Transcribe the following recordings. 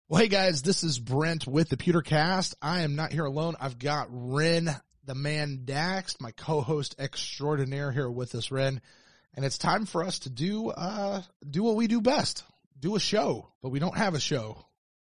Well, hey guys, this is Brent with the Pewtercast. I am not here alone. I've got Ren, the man Dax, my co-host extraordinaire here with us, Ren. And it's time for us to do what we do best. Do a show, but we don't have a show.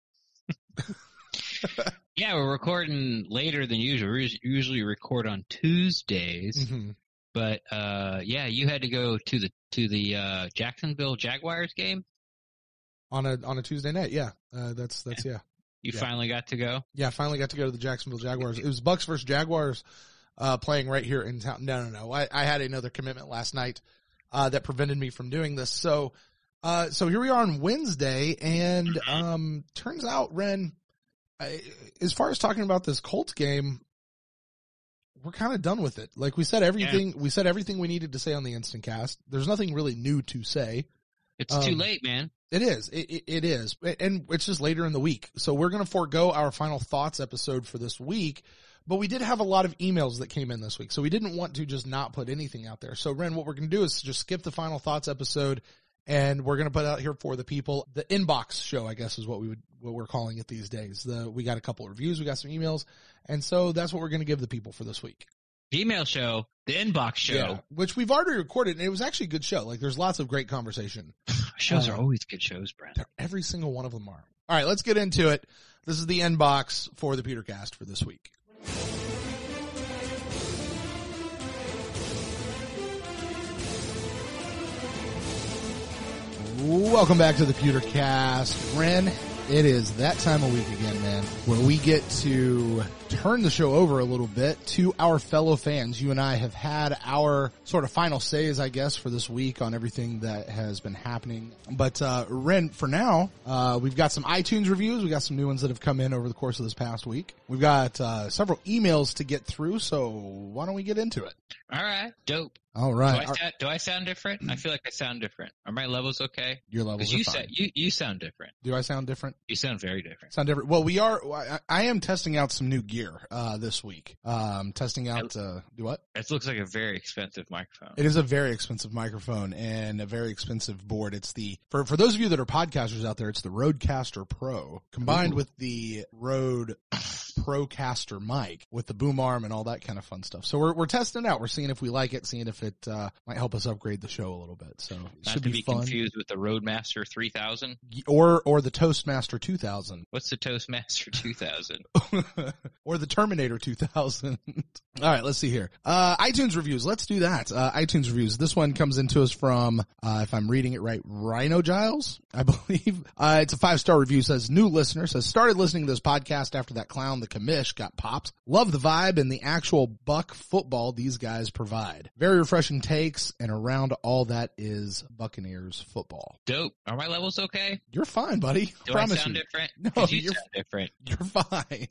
Yeah, we're recording later than usual. We usually record on Tuesdays. Mm-hmm. But yeah, you had to go to the Jacksonville Jaguars game On a Tuesday night, yeah. That's yeah. You finally got to go? Yeah, I finally got to go to the Jacksonville Jaguars. It was Bucks versus Jaguars playing right here in town. No. I had another commitment last night that prevented me from doing this. So here we are on Wednesday, and turns out, Ren, as far as talking about this Colts game, we're kind of done with it. Like we said everything, we said everything we needed to say on the Instant Cast. There's nothing really new to say. It's too late, man. It is. It is. And it's just later in the week. So we're going to forego our final thoughts episode for this week, but we did have a lot of emails that came in this week. So we didn't want to just not put anything out there. So Ren, what we're going to do is just skip the final thoughts episode, and we're going to put out here for the people, the inbox show, I guess is what we're calling it these days. We got a couple of reviews, we got some emails, and so that's what we're going to give the people for this week. The email show, the inbox show. Yeah, which we've already recorded, and it was actually a good show. Like, there's lots of great conversation. Shows are always good shows, Brent. Every single one of them are. All right, let's get into it. This is the inbox for the Pewtercast for this week. Welcome back to the Pewtercast. Ren, it is that time of week again, man, where we get to turn the show over a little bit to our fellow fans. You and I have had our sort of final says, I guess, for this week on everything that has been happening. But, Ren, for now, we've got some iTunes reviews. We got some new ones that have come in over the course of this past week. We've got, several emails to get through, so why don't we get into it? All right. Dope. All right. Do I sound different? I feel like I sound different. Are my levels okay? Your levels are fine. You sound different. Do I sound different? You sound very different. Sound different. Well, we are. I am testing out some new gear this week. Testing out. Do what? It looks like a very expensive microphone. It is a very expensive microphone and a very expensive board. It's the for those of you that are podcasters out there, it's the Rodecaster Pro combined with the Rode Procaster mic with the boom arm and all that kind of fun stuff. So we're testing it out. We're seeing if we like it, seeing if it might help us upgrade the show a little bit. So it should be fun. Confused with the Roadmaster 3000 or the Toastmaster 2000. What's the Toastmaster 2000? Or the Terminator 2000. All right, let's see here. iTunes reviews. Let's do that. iTunes reviews. This one comes into us from, if I'm reading it right, Rhino Giles, I believe. It's a 5-star review. Says, new listener, says, started listening to this podcast after that clown, the commish, got popped. Love the vibe and the actual buck football these guys provide. Very refreshing takes, and around all that is Buccaneers football. Dope. Are my levels okay? You're fine, buddy. Do I sound different? No, you sound different. You're fine.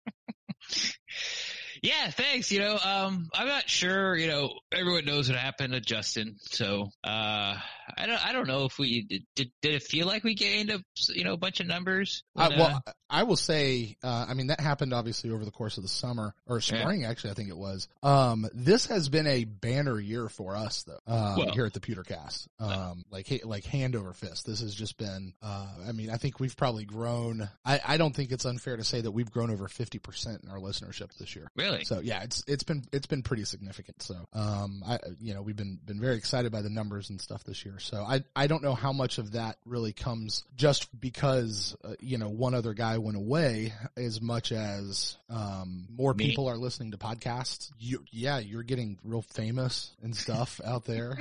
Yeah, thanks. I'm not sure, everyone knows what happened to Justin. So, I don't know if we did it feel like we gained a bunch of numbers? Well, I will say, that happened obviously over the course of the summer or spring, actually, I think it was. This has been a banner year for us though, here at the Pewtercast. Like hand over fist. This has just been, I think we've probably grown. I don't think it's unfair to say that we've grown over 50% in our listenership this year. Really? So yeah, it's been pretty significant. So, we've been very excited by the numbers and stuff this year. So I don't know how much of that really comes just because, one other guy went away as much as, more people are listening to podcasts. You're getting real famous and stuff out there.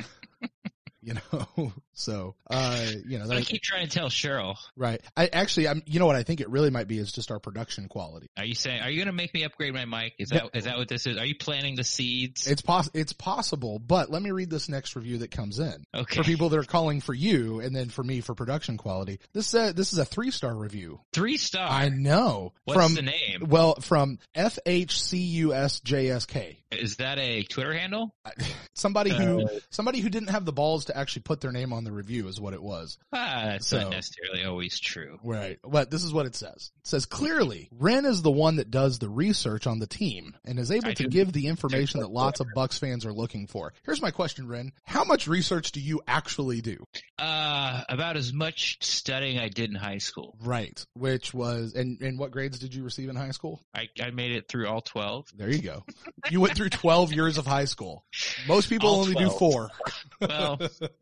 So, I keep trying to tell Cheryl. Right. What I think it really might be is just our production quality. Are you going to make me upgrade my mic? Is that what this is? Are you planting the seeds? It's possible, but let me read this next review that comes in. Okay. For people that are calling for you and then for me for production quality. This is a 3-star review. 3-star? I know. What's the name? Well, from FHCUSJSK. Is that a Twitter handle? Somebody who didn't have the balls to actually put their name on the review is what it was. That's not necessarily always true. Right. But this is what it says. It says, clearly, Ren is the one that does the research on the team and is able to give the information that lots of Bucks fans are looking for. Here's my question, Ren. How much research do you actually do? About as much studying I did in high school. Right. Which was, and what grades did you receive in high school? I made it through all 12. There you go. You went through 12 years of high school. Most people All only 12. do 4. Well,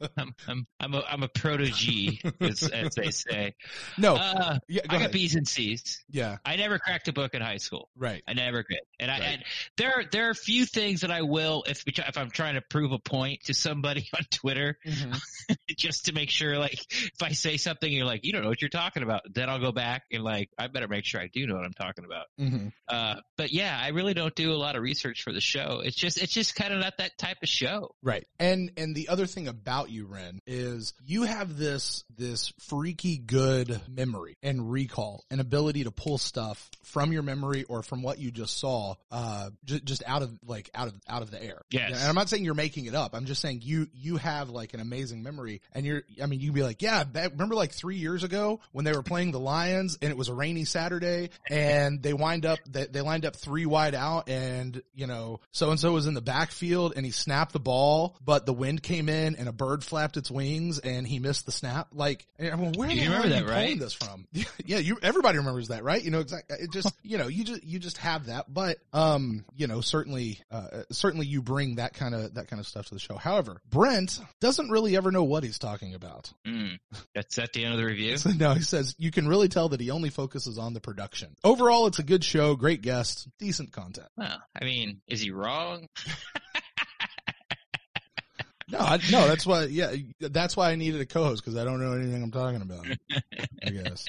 I'm a protege, as they say. No. I got B's and C's. Yeah. I never cracked a book in high school. Right. I never did. And Right. and there are a few things that I will, if I'm trying to prove a point to somebody on Twitter, just to make sure, like, if I say something, you're like, you don't know what you're talking about, then I'll go back and, like, I better make sure I do know what I'm talking about. But yeah, I really don't do a lot of research for the show. It's just kind of not that type of show. Right. And the other thing about you, Ren, is you have this freaky good memory and recall and ability to pull stuff from your memory or from what you just saw, just out of the air. Yes. And I'm not saying you're making it up. I'm just saying you have like an amazing memory, and you'd be like, yeah, remember like 3 years ago when they were playing the Lions and it was a rainy Saturday and they lined up 3 wide out, and so-and-so was in the backfield and he snapped the ball, but the wind came in and a bird flapped its wings and he missed the snap. Like, where do you remember that, right? Pulling this from? Yeah, everybody remembers that, right? Exactly. It just, you just have that, but, certainly you bring that kind of stuff to the show. However, Brent doesn't really ever know what he's talking about. That's at the end of the review. No, he says you can really tell that he only focuses on the production. Overall, it's a good show, great guests, decent content. Well, I mean, is he wrong? No, that's why. Yeah, that's why I needed a co-host, because I don't know anything I'm talking about, I guess.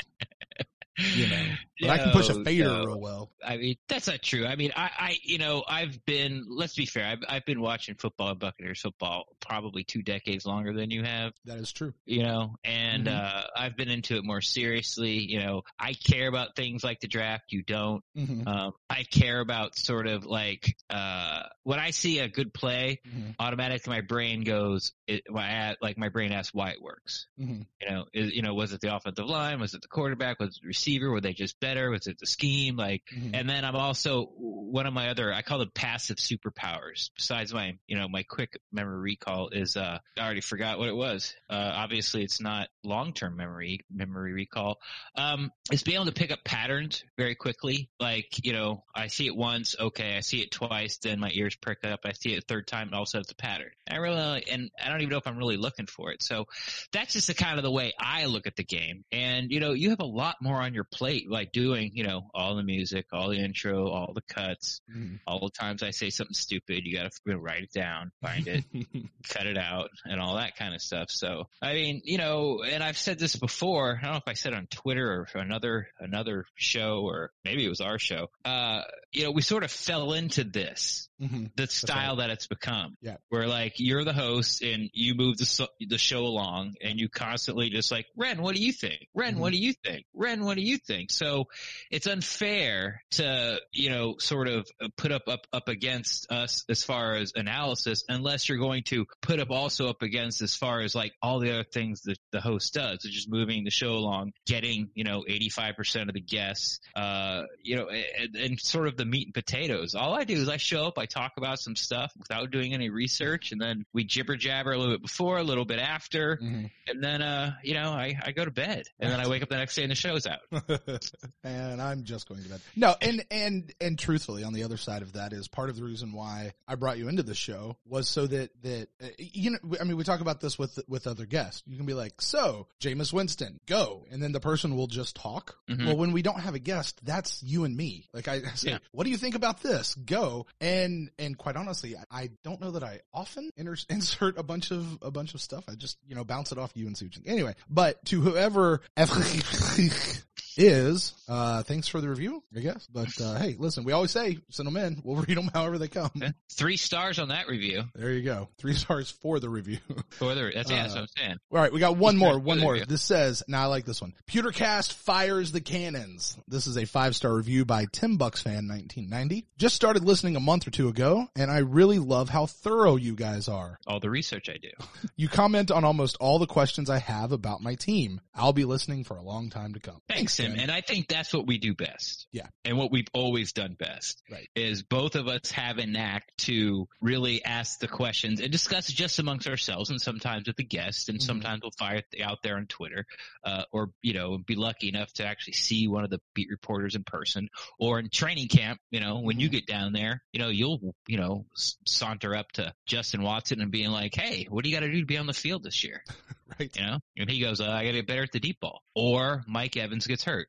But I can push a fader real well. I mean, that's not true. I mean, I've been, let's be fair, I've been watching football and Buccaneers football probably 2 decades longer than you have. That is true. And I've been into it more seriously. I care about things like the draft. You don't. I care about sort of like, when I see a good play, automatically my brain goes, my brain asks why it works. Was it the offensive line? Was it the quarterback? Was it the receiver? Were they just better? Was it the scheme? And then I'm also, one of my other, I call them passive superpowers. Besides my quick memory recall is, I already forgot what it was. Obviously it's not long-term memory recall. It's being able to pick up patterns very quickly. I see it once. Okay. I see it twice. Then my ears prick up. I see it a third time. And also it's a pattern. I don't even know if I'm really looking for it. So that's just the kind of the way I look at the game. And, you have a lot more on your plate, like doing, all the music, all the intro, all the cuts, all the times I say something stupid, you got to write it down, find it, cut it out, and all that kind of stuff. So, I mean, and I've said this before, I don't know if I said on Twitter or another show, or maybe it was our show, we sort of fell into this. The style that it's become, where like you're the host and you move the show along, and you constantly just like, Ren, what do you think? Ren, what do you think? Ren, what do you think? So it's unfair to sort of put up against us as far as analysis, unless you're going to put also up against as far as like all the other things that the host does, which is moving the show along, getting 85% of the guests, and sort of the meat and potatoes. All I do is I show up, I talk about some stuff without doing any research, and then we jibber jabber a little bit before, a little bit after, and then I go to bed, and then I wake up the next day and the show's out. And I'm just going to bed. No, and truthfully, on the other side of that is part of the reason why I brought you into the show was so that we talk about this with other guests. You can be like, so Jameis Winston, go, and then the person will just talk. Well, when we don't have a guest, that's you and me. Like I say, what do you think about this? Go, and quite honestly, I don't know that I often insert a bunch of stuff. I just bounce it off you and see what you think. Anyway, but to whoever is Thanks for the review, I guess. But, hey, listen, we always say, send them in. We'll read them however they come. 3 stars on that review. There you go. 3 stars for the review. That's what I'm saying. All right, we got one more. This says, now I like this one. Pewtercast fires the cannons. This is a 5-star review by Tim Bucksfan 1990. Just started listening a month or 2 ago, and I really love how thorough you guys are. All the research I do. You comment on almost all the questions I have about my team. I'll be listening for a long time to come. Thanks, Tim. And I think that's what we do best. Yeah. And what we've always done best. Right. Is both of us have a knack to really ask the questions and discuss just amongst ourselves, and sometimes with the guest, and sometimes we'll fire it out there on Twitter, or, be lucky enough to actually see one of the beat reporters in person, or in training camp, when you get down there, you'll, saunter up to Justin Watson and being like, hey, what do you got to do to be on the field this year? Right. And he goes, I got to get better at the deep ball. Or Mike Evans gets hurt.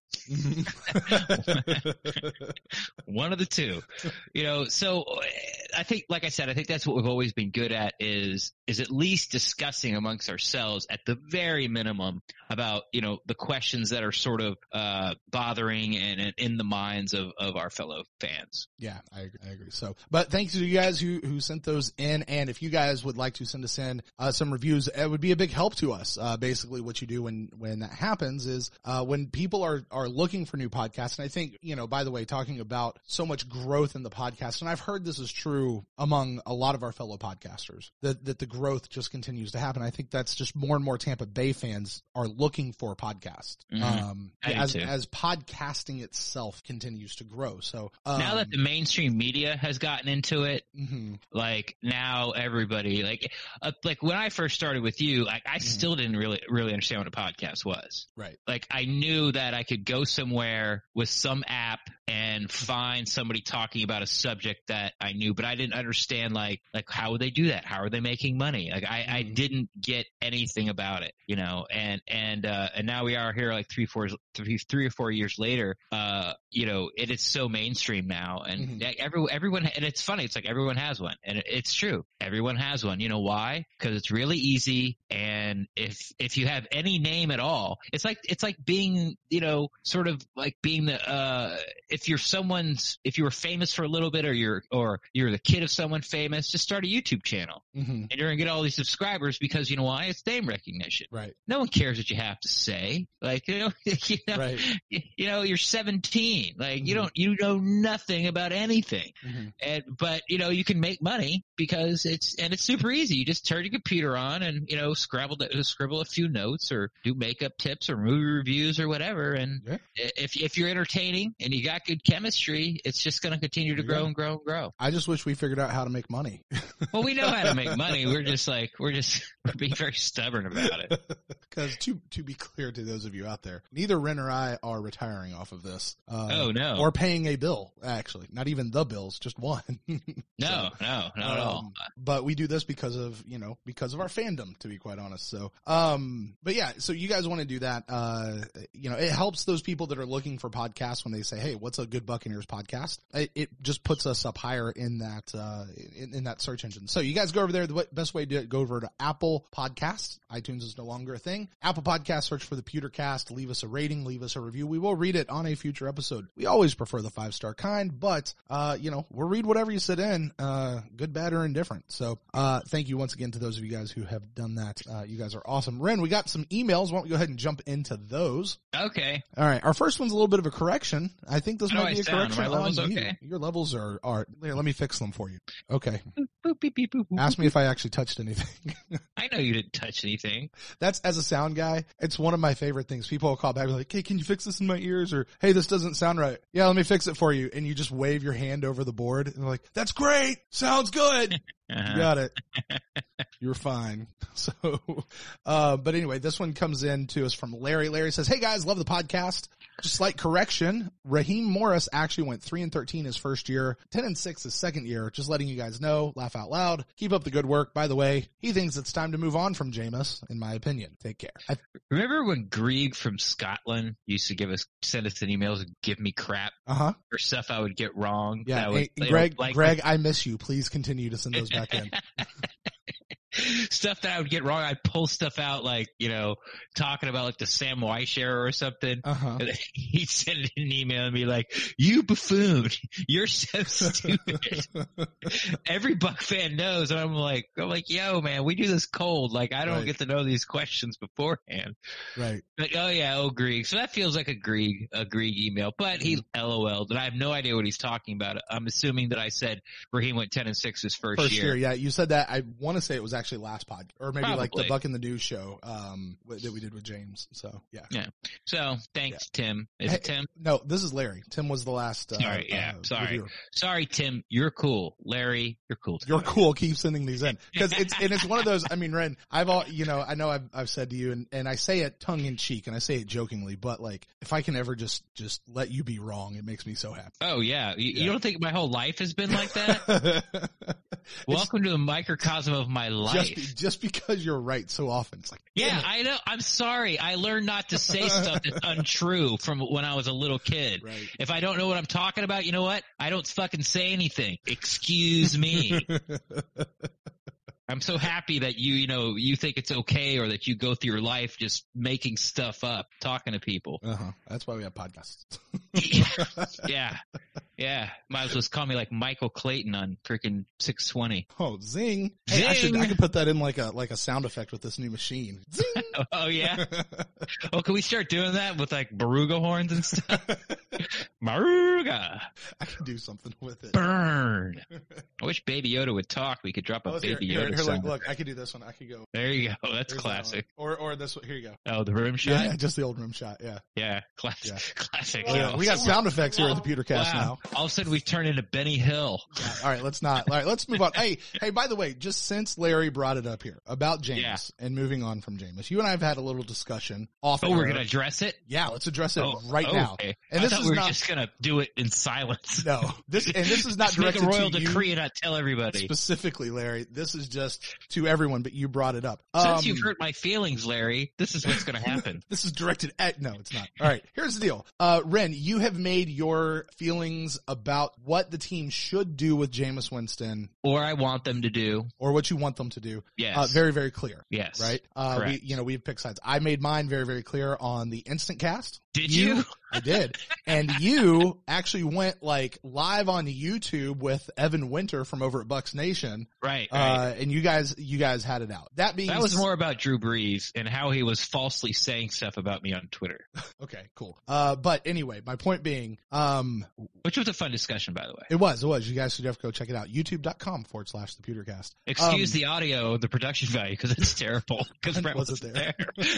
One of the two. So I think, like I said, I think that's what we've always been good at is at least discussing amongst ourselves at the very minimum about, the questions that are sort of bothering and in the minds of our fellow fans. Yeah, I agree. So, but thanks to you guys who sent those in. And if you guys would like to send us in some reviews, it would be a big help to us. Basically what you do when that happens is when people are looking for new podcasts. And I think, by the way, talking about so much growth in the podcast, and I've heard this is true among a lot of our fellow podcasters, that the growth just continues to happen. I think that's just more and more Tampa Bay fans are looking for podcasts. As podcasting itself continues to grow. So now that the mainstream media has gotten into it, like now everybody like when I first started with you, I still didn't really understand what a podcast was. Right. Like I knew that I could go somewhere with some app and find somebody talking about a subject that I knew, but I didn't understand like how would they do that? How are they making money? Like I didn't get anything about it, and now we are here like 3 or 4 years later. It is so mainstream now, and everyone, and it's funny. It's like everyone has one, and it's true. Everyone has one. You know why? Because it's really easy, and if you have any name at all, it's like being, sort of like being the if you were famous for a little bit, or you're the kid of someone famous, just start a YouTube channel, and you're gonna get all these subscribers because you know why? It's name recognition. Right. No one cares what you have to say. Like right. You're 17. Like you know nothing about anything, but you can make money because it's super easy. You just turn your computer on and scribble a few notes or do makeup tips or movie reviews or whatever. And if you're entertaining and you got good chemistry, it's just going to continue to grow and grow and grow. I just wish we figured out how to make money. Well, we know how to make money. We're being very stubborn about it. Because to be clear to those of you out there, neither Ren or I are retiring off of this. Oh no. Or paying a bill, actually. Not even the bills, just one. No, not at all. But we do this because of our fandom, to be quite honest. So, but yeah, so you guys want to do that. It helps those people that are looking for podcasts when they say, hey, what's a good Buccaneers podcast? It just puts us up higher in that, in that search engine. So you guys go over there. The best way to go over to Apple Podcasts. iTunes is no longer a thing. Apple Podcasts, search for the Pewtercast, leave us a rating, leave us a review. We will read it on a future episode. We always prefer the 5-star kind, but, we'll read whatever you sit in, good, bad, or indifferent. So, thank you once again to those of you guys who have done that. You guys are awesome. Ren, we got some emails. Why don't we go ahead and jump into those? Okay. All right. Our first one's a little bit of a correction. I think this might be a correction. My levels on okay? You. Your levels are, here, let me fix them for you. Okay. Boop, beep, beep, boop, boop, Ask me if I actually touched anything. I know you didn't touch anything. That's, as a sound guy, it's one of my favorite things. People will call back and be like, hey, can you fix this in my ears? Or, hey, this doesn't sound right. Yeah, let me fix it for you. And you just wave your hand over the board and they're like, that's great. Sounds good. You got it. You're fine. So, but anyway, this one comes in to us from Larry. Larry says, hey guys, love the podcast. Just slight correction. Raheem Morris actually went 3-13 his first year, 10-6 his second year. Just letting you guys know, laugh out loud. Keep up the good work. By the way, he thinks it's time to move on from Jameis, in my opinion. Take care. Remember when Grieg from Scotland used to send us an emails and give me crap for stuff I would get wrong? Yeah. Greg, I miss you. Please continue to send those back in. stuff that I would get wrong. I'd pull stuff out like, talking about like the Sam Weiss era or something. And he'd send it in an email and be like, you buffoon, you're so stupid. Every Buck fan knows. And I'm like, yo, man, we do this cold. Like, I don't get to know these questions beforehand. Right. Like, Grieg. So that feels like a Grieg email, but he LOL'd, and I have no idea what he's talking about. I'm assuming that I said Raheem went 10-6 his first year. Yeah, you said that. I want to say it was actually last podcast, or maybe like the Buck in the News show that we did with James. So yeah. Yeah. So thanks, Tim. Is it Tim? No, this is Larry. Tim was the last. Sorry. Sorry. Reviewer. Sorry, Tim. You're cool. Larry, you're cool. You're cool. Keep sending these in because it's one of those. I mean, Ren, I know I've said to you, and I say it tongue in cheek, and I say it jokingly, but like if I can ever just let you be wrong, it makes me so happy. Oh yeah. You don't think my whole life has been like that? Welcome to the microcosm of my life. Just because you're right so often, it's like, yeah, I know. I'm sorry. I learned not to say stuff that's untrue from when I was a little kid. Right. If I don't know what I'm talking about, you know what? I don't fucking say anything. Excuse me. I'm so happy that you think it's okay, or that you go through your life just making stuff up, talking to people. That's why we have podcasts. Yeah. Might as well just call me like Michael Clayton on freaking 620. Oh, zing. Zing. Hey, I could put that in like a sound effect with this new machine. Zing. Oh yeah. Oh, can we start doing that with like Baruga horns and stuff? Baruga. I can do something with it. Burn. I wish Baby Yoda would talk. We could drop a Baby Yoda song. Look, I could do this one. I could go. There you go. That's classic. Or this one. Here you go. Oh, the rim shot? Yeah, just the old rim shot. Yeah. Yeah. Classic. Well, yeah. We got sound effects here at the Pewtercast now. All of a sudden we've turned into Benny Hill. Yeah. All right. Let's move on. Hey, by the way, just since Larry brought it up here about James and moving on from Jameis, you and I have had a little discussion off. Oh, we're going to address it? Yeah, let's address it now. Okay. And I thought we were just going to do it in silence. No, this is not directed make a royal to decree you and not tell everybody. Specifically, Larry. This is just to everyone, but you brought it up. Since you've hurt my feelings, Larry, this is what's going to happen. This is directed at, no, it's not. All right, here's the deal. Ren, you have made your feelings about what the team should do with Jameis Winston. Or I want them to do. Or what you want them to do. Yes. Very, very clear. Yes. Right? Correct. We've picked sides. I made mine very, very clear on the Instant Cast. Did you? I did. And you actually went like live on YouTube with Evan Winter from over at Bucks Nation. Right. And you guys had it out. That was more about Drew Brees and how he was falsely saying stuff about me on Twitter. Okay, cool. But anyway, my point being, which was a fun discussion, by the way. It was. You guys should have to go check it out. YouTube.com/the Pewtercast. Excuse the audio, the production value, because it's terrible. Because Brett wasn't there.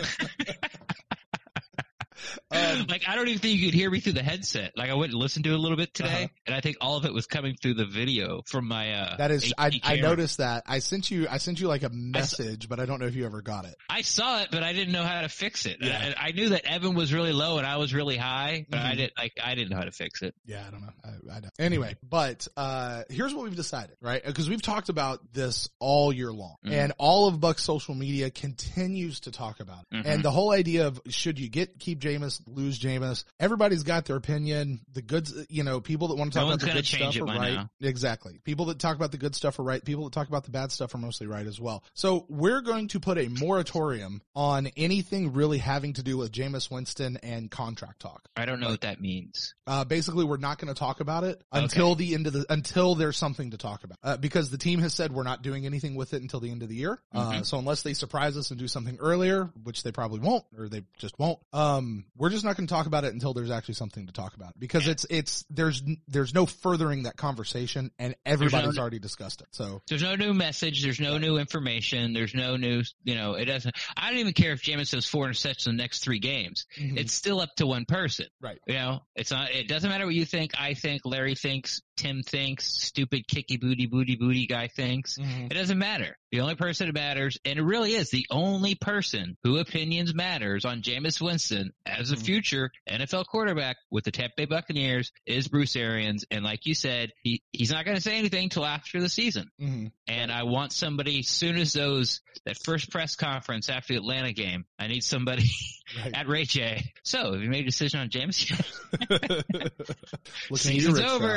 Like, I don't even think you could hear me through the headset. Like, I went and listened to it a little bit today, and I think all of it was coming through the video from my, that is, I noticed that. I sent you like a message, but I don't know if you ever got it. I saw it, but I didn't know how to fix it. Yeah. I knew that Evan was really low and I was really high, but I didn't know how to fix it. Yeah, I don't know. I don't. Anyway, but, here's what we've decided, right? Because we've talked about this all year long, and all of Buck's social media continues to talk about it. And the whole idea of should you keep Jameis, lose Jameis, everybody's got their opinion. The goods, people that want to talk about the good stuff are right. Now. Exactly. People that talk about the good stuff are right. People that talk about the bad stuff are mostly right as well. So we're going to put a moratorium on anything really having to do with Jameis Winston and contract talk. I don't know what that means. Basically, we're not going to talk about it until the end of until there's something to talk about. Because the team has said we're not doing anything with it until the end of the year. So unless they surprise us and do something earlier, which they probably won't, or they just won't, we're just not going to talk about it until there's actually something to talk about. Because there's no furthering that conversation, and everybody's already discussed it. So there's no new message, there's no new information, there's no new, it doesn't. I don't even care if Jameis has 4 interceptions in the next 3 games. It's still up to one person. Right. It's not. It doesn't matter what you think. I think. Larry thinks. Tim thinks. Stupid kicky booty guy thinks. It doesnn't matter. The only person that matters, and it really is the only person who opinions matters on Jameis Winston as a future NFL quarterback with the Tampa Bay Buccaneers, is Bruce Arians. And like you said, he's not going to say anything till after the season. And I want somebody, as soon as that first press conference after the Atlanta game, I need somebody at Ray J. So, have you made a decision on Jameis yet? Season's over.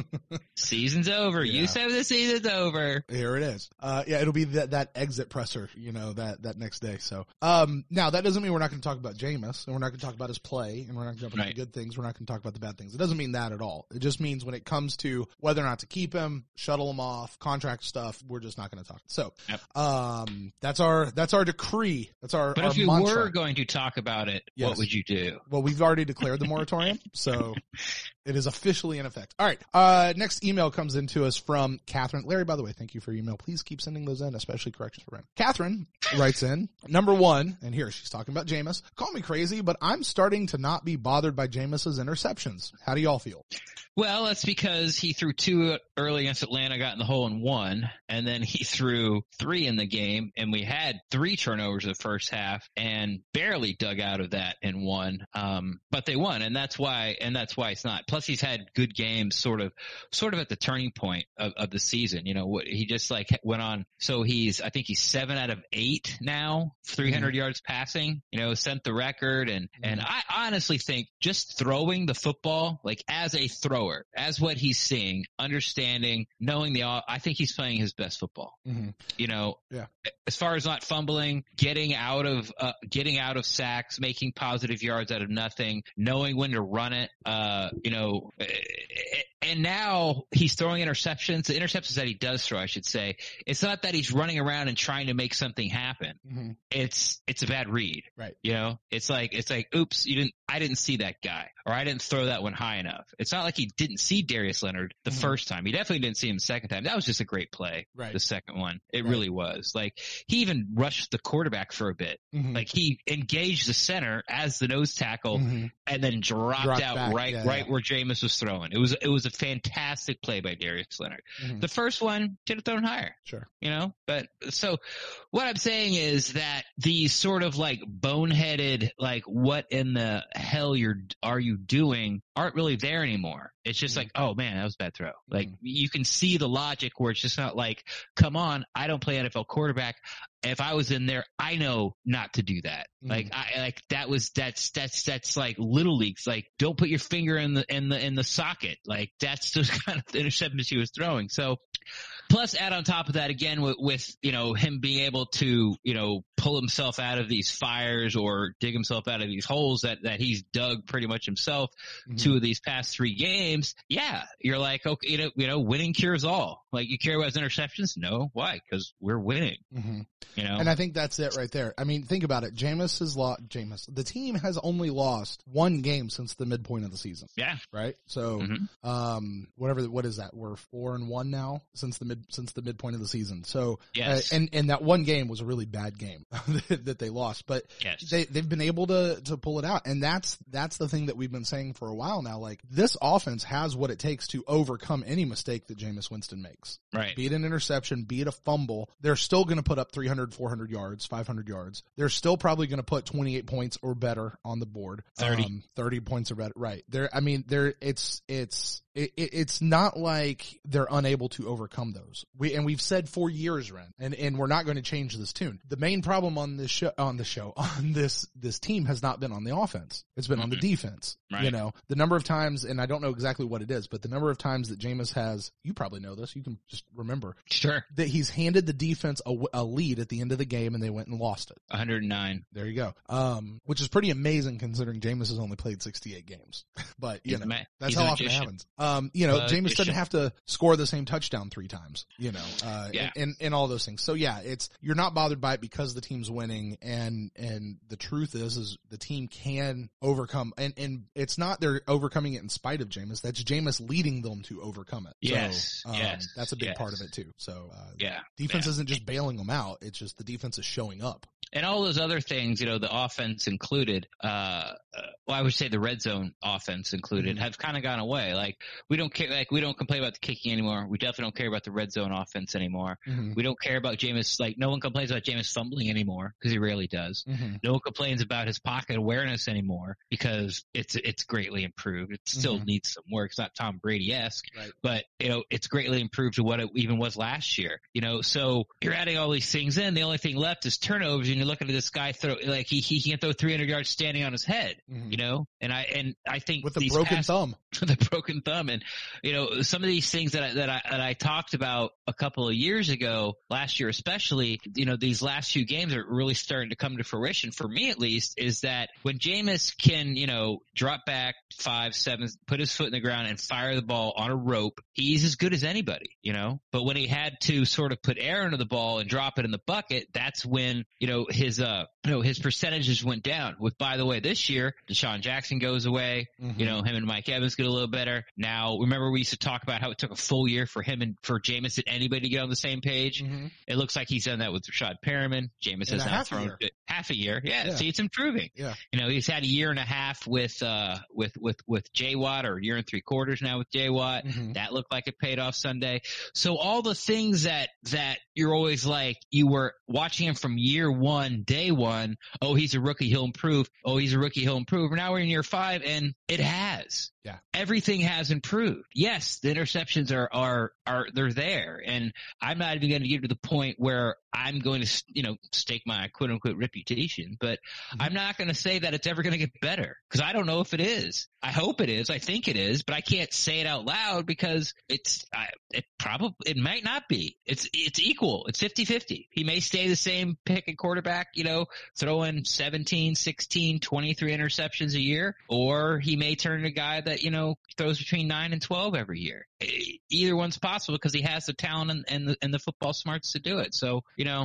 Season's over. Yeah. You said the season's over. Here it is. It'll be that exit presser, that next day. So, now that doesn't mean we're not going to talk about Jameis, and we're not going to talk about his play, and we're not going to talk about the good things. We're not going to talk about the bad things. It doesn't mean that at all. It just means when it comes to whether or not to keep him, shuttle him off, contract stuff, we're just not going to talk. So, that's our decree. That's our But if you mantra. were going to talk about it, what would you do? Well, we've already declared the moratorium, so it is officially in effect. All right. Next email comes into us from Catherine. Larry, by the way, thank you for your email. Please keep sending those in, especially corrections for Brent. Catherine writes in, number one, and here she's talking about Jameis. Call me crazy, but I'm starting to not be bothered by Jameis's interceptions. How do y'all feel? Well, that's because he threw 2 early against Atlanta, got in the hole in 1, and then he threw 3 in the game, and we had 3 turnovers in the first half and barely dug out of that in 1. But they won, and that's why it's not. Plus, he's had good games, sort of at the turning point of the season. He just went on. So I think he's 7 out of 8 now, 300 yards passing. Sent the record, and I honestly think just throwing the football, as a thrower, as what he's seeing, understanding, knowing I think he's playing his best football. As far as not fumbling, getting out of sacks, making positive yards out of nothing, knowing when to run it, and now he's throwing interceptions. The interceptions that he does throw, I should say, it's not that he's running around and trying to make something happen. Mm-hmm. It's a bad read. Right. It's like, oops, I didn't see that guy, or I didn't throw that one high enough. It's not like he didn't see Darius Leonard the first time. He definitely didn't see him the second time. That was just a great play. Right. The second one. It really was. He even rushed the quarterback for a bit. Mm-hmm. He engaged the center as the nose tackle and then dropped out back. right where Jameis was throwing. It was a fantastic play by Darius Leonard. Mm-hmm. The first one should have thrown higher. Sure. But so what I'm saying is that these sort of boneheaded, what in the hell are you doing aren't really there anymore. It's just oh man, that was a bad throw. You can see the logic where it's just not come on, I don't play NFL quarterback. If I was in there, I know not to do that. That's like little leagues. Don't put your finger in the socket. That's just kind of the interceptions he was throwing. So, plus add on top of that again with him being able to, pull himself out of these fires or dig himself out of these holes that he's dug pretty much himself 2 of these past 3 games. Yeah. You're okay, winning cures all. You care about his interceptions? No. Why? Because we're winning. Mm-hmm. And I think that's it right there. I mean, think about it. The team has only lost 1 game since the midpoint of the season. Yeah. Right. So, what is that? We're 4-1 now since the midpoint of the season. So, yes. And that 1 game was a really bad game that they lost, but they've been able to pull it out. And that's the thing that we've been saying for a while now. This offense has what it takes to overcome any mistake that Jameis Winston makes. Right. Be it an interception, be it a fumble. They're still going to put up 300, 400 yards, 500 yards. They're still probably going to put 28 points or better on the board. 30 points or better. Right. It's not like they're unable to overcome those. We've said for years, Ren, and we're not going to change this tune. The main problem on this team has not been on the offense. It's been on the defense. Right. The number of times, and I don't know exactly what it is, but the number of times that Jameis has, you probably know this, you can just remember. Sure. That he's handed the defense a lead at the end of the game and they went and lost it. 109. There you go. Which is pretty amazing considering Jameis has only played 68 games. But, that's how often it happens. Jameis doesn't have to score the same touchdown 3 times, and all those things. So you're not bothered by it because the team's winning, and the truth is the team can overcome, and it's not they're overcoming it in spite of Jameis. That's Jameis leading them to overcome it. Yes. So, that's a big part of it too. So, defense defense isn't just bailing them out. It's just the defense is showing up. And all those other things, the offense included, I would say the red zone offense included, have kind of gone away. We don't care, we don't complain about the kicking anymore. We definitely don't care about the red zone offense anymore. Mm-hmm. We don't care about Jameis, no one complains about Jameis fumbling anymore because he rarely does. Mm-hmm. No one complains about his pocket awareness anymore because it's greatly improved. It still needs some work. It's not Tom Brady-esque, right, but it's greatly improved to what it even was last year. So you're adding all these things in. The only thing left is turnovers, and you're looking at this guy throw he can throw 300 yards standing on his head. Mm-hmm. And I think with a broken thumb. With a broken thumb. come. And, some of these things that I talked about a couple of years ago, last year especially, these last few games are really starting to come to fruition, for me at least, is that when Jameis can, drop back 5-7, put his foot in the ground and fire the ball on a rope, he's as good as anybody, But when he had to sort of put air into the ball and drop it in the bucket, that's when, his percentages went down. With, by the way, this year, Deshaun Jackson goes away, him and Mike Evans get a little better. Now, remember we used to talk about how it took a full year for him and for Jameis and anybody to get on the same page? It looks like he's done that with Rashad Perriman. Jameis has now thrown half a year. Yeah. See, it's improving. Yeah. He's had a year and a half with J Watt, or a year and 3/4 now with J Watt. That looked like it paid off Sunday. So all the things that you're always like, you were watching him from year one, day one. Oh, he's a rookie, he'll improve. Oh, he's a rookie, he'll improve. Now we're in year 5 and it has. Yeah. Everything has improved. Yes, the interceptions are they're there. And I'm not even going to get to the point where I'm going to, stake my quote unquote reputation, but I'm not going to say that it's ever going to get better, because I don't know if it is. I hope it is. I think it is, but I can't say it out loud because it might not be. It's equal. It's 50-50. He may stay the same pick at quarterback, throwing 17, 16, 23 interceptions a year, or he may turn a guy that, throws between 9 and 12 every year. Either one's possible because he has the talent and the football smarts to do it. So,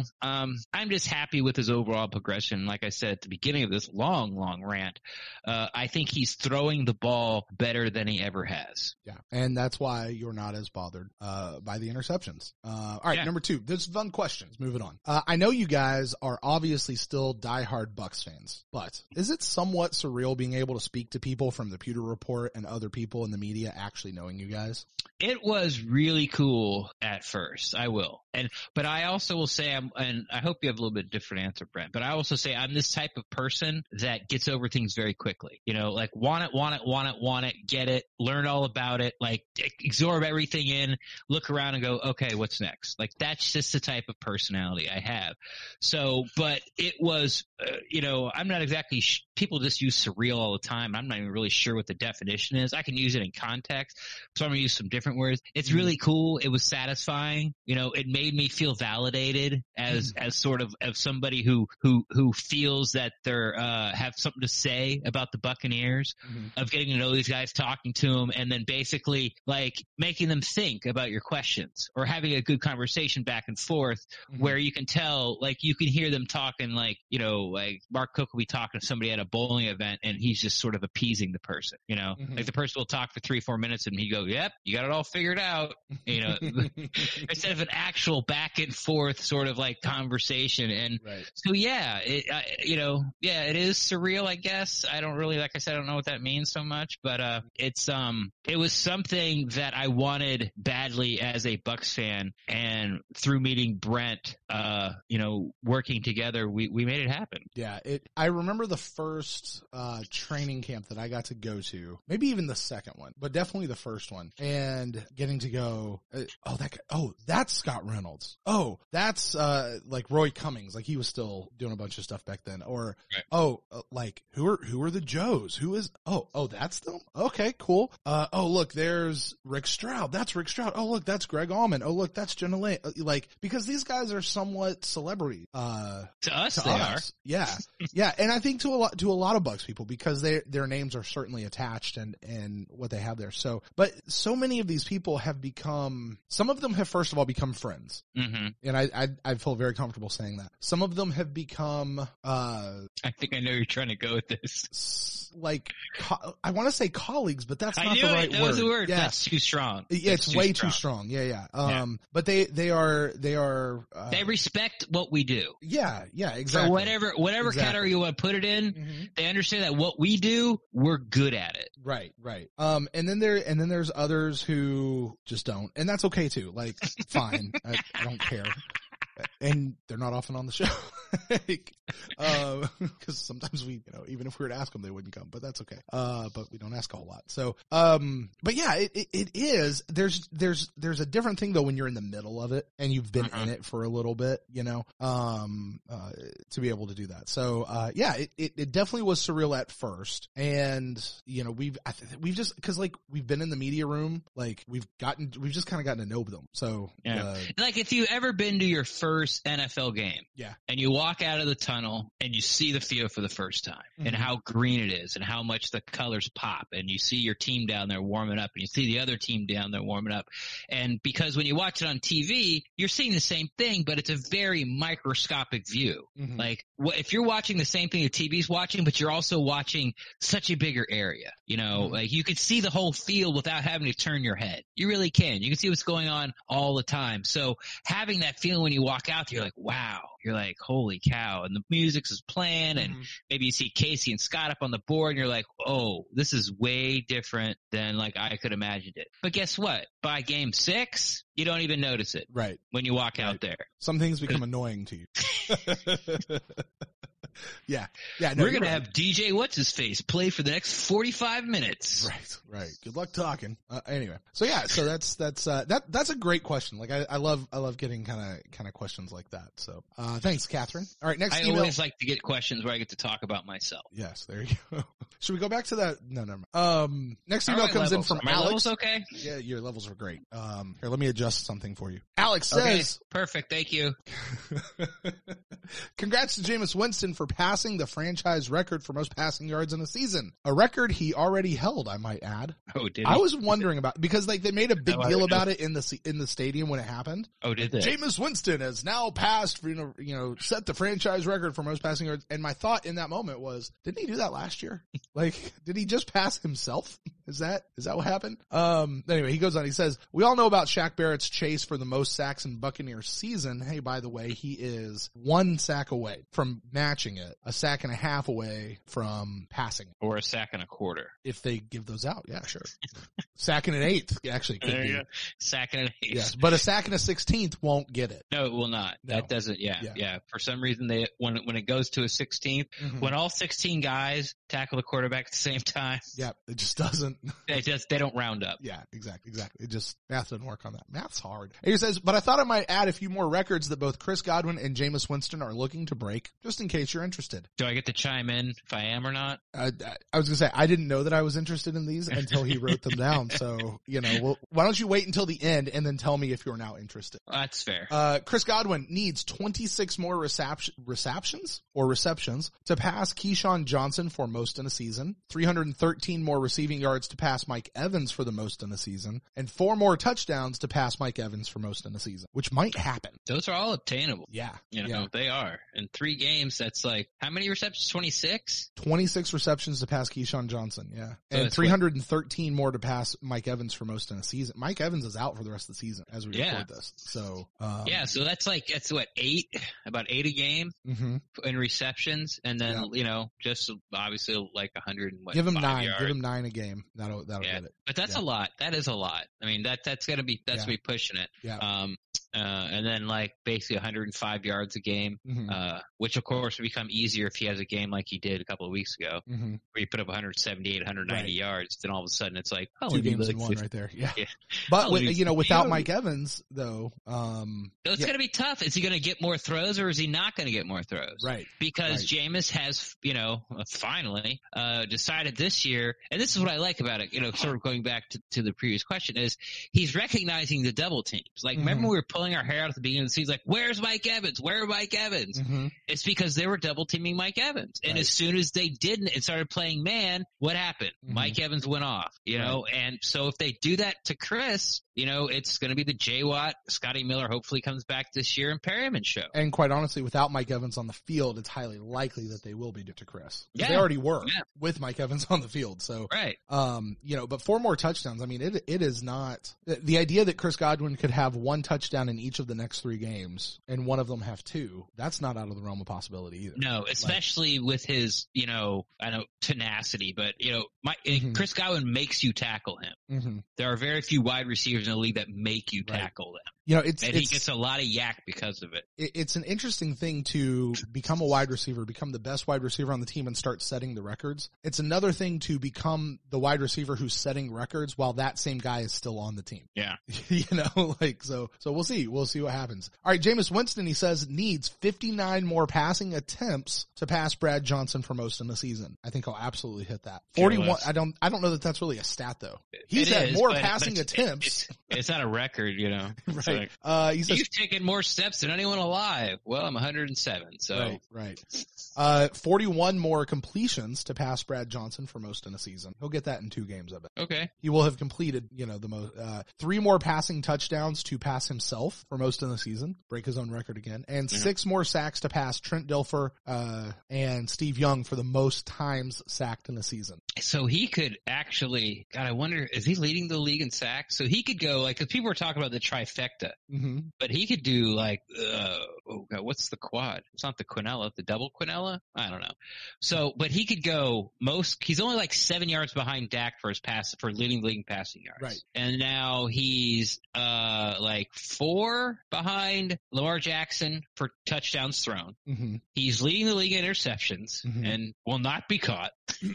I'm just happy with his overall progression. Like I said at the beginning of this long rant, I think he's throwing the ball better than he ever has. Yeah, and that's why you're not as bothered by the interceptions. All right, number 2. There's fun questions. Moving on. I know you guys are obviously still diehard Bucs fans, but is it somewhat surreal being able to speak to people from the Pewter Report and other people in the media actually knowing you guys? It was really cool at first. I will. But I also will say, and I hope you have a little bit different answer, Brent, but I also say I'm this type of person that gets over things very quickly. Like want it, get it, learn all about it, like absorb everything in, look around and go, okay, what's next? Like that's just the type of personality I have. So, but it was, I'm not exactly, people just use surreal all the time. I'm not even really sure what the definition is. I can use it in context. So I'm going to use some different words. It's really cool. It was satisfying. It made me feel validated as sort of somebody who feels that they're have something to say about the Buccaneers, of getting to know these guys, talking to them, and then basically like making them think about your questions or having a good conversation back and forth where you can tell, like you can hear them talking like, like Mark Cook will be talking to somebody at a bowling event and he's just sort of appeasing the person, like the person will talk for 3-4 minutes and he go, yep, you got it all figured out, instead of an actual back and forth sort of like conversation. And so, yeah, it is surreal, I guess. I don't really, like I said, I don't know what that means so much, but it was something that I wanted badly as a Bucs fan, and through meeting Brent, working together, we made it happen. Yeah, I remember the first training camp that I got to go to, maybe even the second one, but definitely the first one, and getting to go, that's Scott Reynolds. Oh, that's like Roy Cummings, like he was still doing a bunch of stuff back then. Or like who are the Joes? Who is? Oh, that's them. Okay, cool. Look, there's Rick Stroud. That's Rick Stroud. Oh, look, that's Greg Allman. Oh, look, that's Jenna Lane. Like, because these guys are somewhat celebrity. To us, they are. Yeah, yeah, and I think to a lot of Bucs people, because their names are certainly attached and what they have there. So, but so many of these people have become. Some of them have first of all become friends, and I feel very comfortable saying that. Some of them have become. I think I know you're trying to go with this. Like, I want to say colleagues, but that's not the right word. That was the word. Yeah. That's too strong. Yeah, it's way too strong. Yeah. But they are. They respect what we do. Yeah, exactly. For whatever category you want to put it in, they understand that what we do, we're good at it. Right. And then there's others who just don't, and that's okay too. Like, fine, I don't care. and they're not often on the show. Cause sometimes we, even if we were to ask them, they wouldn't come, but that's okay. But we don't ask a whole lot. So, but yeah, it is, there's a different thing though when you're in the middle of it and you've been in it for a little bit, to be able to do that. So, yeah, it definitely was surreal at first. And, we've just, cause like we've been in the media room, like we've just kind of gotten to know them. So, yeah. Like if you've ever been to your first NFL game, yeah, and you walk out of the tunnel and you see the field for the first time and how green it is and how much the colors pop, and you see your team down there warming up and you see the other team down there warming up. And because when you watch it on TV, you're seeing the same thing, but it's a very microscopic view. Like if you're watching the same thing the TV's watching, but you're also watching such a bigger area, like you could see the whole field without having to turn your head. You really can. You can see what's going on all the time. So having that feeling when you walk out there, you're like, wow. You're like, holy cow. And the music's is playing and maybe you see Casey and Scott up on the board and you're like, oh, this is way different than like I could imagine it. But guess what? By game 6, you don't even notice it. Right. When you walk out there. Some things become annoying to you. Yeah. No, we're going to have DJ What's-His-Face play for the next 45 minutes. Right. Good luck talking. Anyway. So yeah, so that's a great question. Like I love getting kind of questions like that. So, thanks, Catherine. All right. Next email. I always like to get questions where I get to talk about myself. Yes. There you go. Should we go back to that? No, never mind. Next email comes in from Alex. My levels okay? Yeah, your levels are great. Here, let me adjust something for you. Alex says. Okay, perfect. Thank you. Congrats to Jameis Winston for passing the franchise record for most passing yards in a season. A record he already held, I might add. Oh, did he? I was wondering about, because like they made a big deal about it in the stadium when it happened. Oh, did they? Jameis Winston has now passed, set the franchise record for most passing yards. And my thought in that moment was, didn't he do that last year? Like, did he just pass himself? Is that what happened? Anyway, he goes on, he says, we all know about Shaq Barrett's chase for the most sacks in Buccaneers season. Hey, by the way, he is 1 sack away from matching it, a sack and a half away from passing. Or a sack and a quarter. If they give those out. Yeah, sure. Sack and an eighth, actually. Could be. Sack and an eighth. Yes, but a sack and a 16th won't get it. No, it will not. No. That doesn't, yeah. For some reason, when it goes to a 16th, when all 16 guys tackle the quarterback at the same time. Yeah, it just doesn't. They don't round up. Yeah, exactly. It just, math doesn't work on that. Math's hard. And he says, but I thought I might add a few more records that both Chris Godwin and Jameis Winston are looking to break, just in case you're interested. Do I get to chime in if I am or not? I was gonna say, I didn't know that I was interested in these until he wrote them down. So, why don't you wait until the end and then tell me if you're now interested? That's fair. Chris Godwin needs 26 more receptions to pass Keyshawn Johnson for most in a season, 313 more receiving yards to pass Mike Evans for the most in a season, and 4 more touchdowns to pass Mike Evans for most in a season, which might happen. Those are all obtainable. Yeah. They are. In 3 games, that's like, how many receptions? 26? 26 receptions to pass Keyshawn Johnson, yeah. So and 313 more to pass Mike Evans for most in a season. Mike Evans is out for the rest of the season as we record this. So, so that's what, 8? About 8 a game in receptions, and then, just obviously like 100 and what? Give him 9. Yards. Give him 9 a game. That'll get it. But that's a lot. That is a lot. I mean, that's me pushing it. Yeah. And then like basically 105 yards a game, which of course will become easier if he has a game like he did a couple of weeks ago, where he put up 178, 190 yards. Then all of a sudden it's like, 2 games in 1 right there. Yeah. But without Mike Evans though, it's going to be tough. Is he going to get more throws or is he not going to get more throws? Right. Because Jameis has, finally, decided this year, and this is what I like about it, sort of going back to the previous question, is he's recognizing the double teams. Like, remember we were pulling our hair out at the beginning of the season, like, where's Mike Evans? Where are Mike Evans? It's because they were double teaming Mike Evans. And as soon as they didn't and started playing man, what happened? Mike Evans went off, and so if they do that to Chris, it's going to be the J. Watt, Scotty Miller hopefully comes back this year, and Perryman show. And quite honestly, without Mike Evans on the field, it's highly likely that they will be to Chris. Yeah. They already were with Mike Evans on the field. So, but 4 more touchdowns. I mean, it is not the idea that Chris Godwin could have 1 touchdown in each of the next 3 games and one of them have 2. That's not out of the realm of possibility either. No, especially with his, tenacity, but Chris Godwin makes you tackle him. There are very few wide receivers in the league that make you tackle them. he gets a lot of yak because of it. It's an interesting thing to become a wide receiver, become the best wide receiver on the team and start setting the records. It's another thing to become the wide receiver who's setting records while that same guy is still on the team. Yeah. So we'll see. We'll see what happens. All right. Jameis Winston, he says, needs 59 more passing attempts to pass Brad Johnson for most in the season. I think he'll absolutely hit that. 41. I don't know that that's really a stat though. He's had more passing attempts. It's not a record, Right. He says, you've taken more steps than anyone alive. Well, I'm 107. So right. 41 more completions to pass Brad Johnson for most in a season. He'll get that in 2 games, I bet. Okay. He will have completed, the most, 3 more passing touchdowns to pass himself for most in the season, break his own record again, and 6 more sacks to pass Trent Dilfer, and Steve Young for the most times sacked in a season. So he could actually, God, I wonder, is he leading the league in sacks? So he could go, cause people were talking about the trifecta, but he could do what's the quad? It's not the quinella, the double quinella? I don't know. So, but he could go he's only 7 yards behind Dak for leading the league in passing yards. Right. And now he's, 4 behind Lamar Jackson for touchdowns thrown. He's leading the league in interceptions and will not be caught.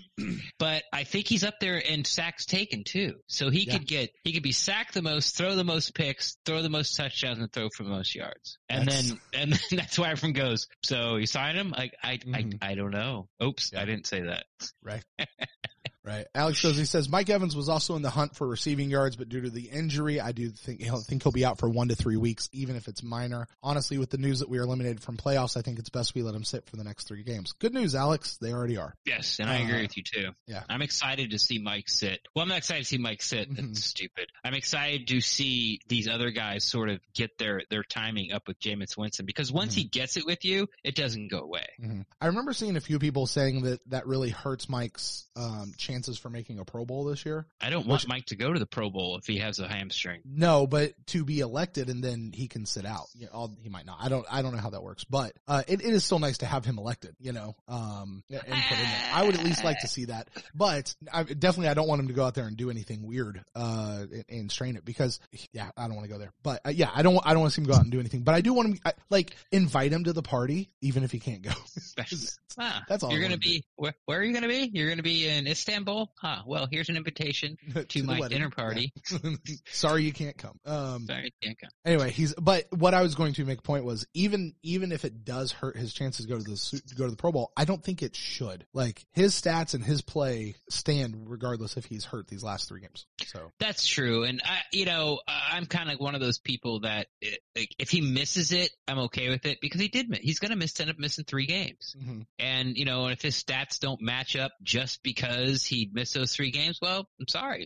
But I think he's up there in sacks taken too. So he could be sacked the most, throw the most picks, throw the most touchdowns, and throw for the most yards. And then that's why everyone goes, so you sign him? I don't know. Oops, I didn't say that. Right. Right. Alex says Mike Evans was also in the hunt for receiving yards, but due to the injury, I do think he'll be out for 1 to 3 weeks, even if it's minor. Honestly, with the news that we are eliminated from playoffs, I think it's best we let him sit for the next 3 games. Good news, Alex. They already are. Yes, and I agree with you too. Yeah. I'm excited to see Mike sit. Well, I'm not excited to see Mike sit. That's stupid. I'm excited to see these other guys sort of get their timing up with Jameis Winston, because once he gets it with you, it doesn't go away. I remember seeing a few people saying that really hurts Mike's chances for making a Pro Bowl this year. I don't want Mike to go to the Pro Bowl if he has a hamstring. No, but to be elected and then he can sit out. He might not. I don't know how that works, but it is still nice to have him elected, and put in there. I would at least like to see that, but I don't want him to go out there and do anything weird and strain it, because I don't want to go there. But I don't want to see him go out and do anything. But I do want him invite him to the party even if he can't go. That's all. You're going to be where are you going to be? You're going to be in Istanbul? Well, here's an invitation to my dinner party. Sorry you can't come. Sorry you can't come. Anyway, but what I was going to make a point was, even if it does hurt his chances to go to the Pro Bowl, I don't think it should. His stats and his play stand regardless if he's hurt these last 3 games. So that's true. And I'm kind of one of those people that if he misses it, I'm okay with it, because he's going to end up missing 3 games. And if his stats don't match up just because he missed those 3 games, well, I'm sorry.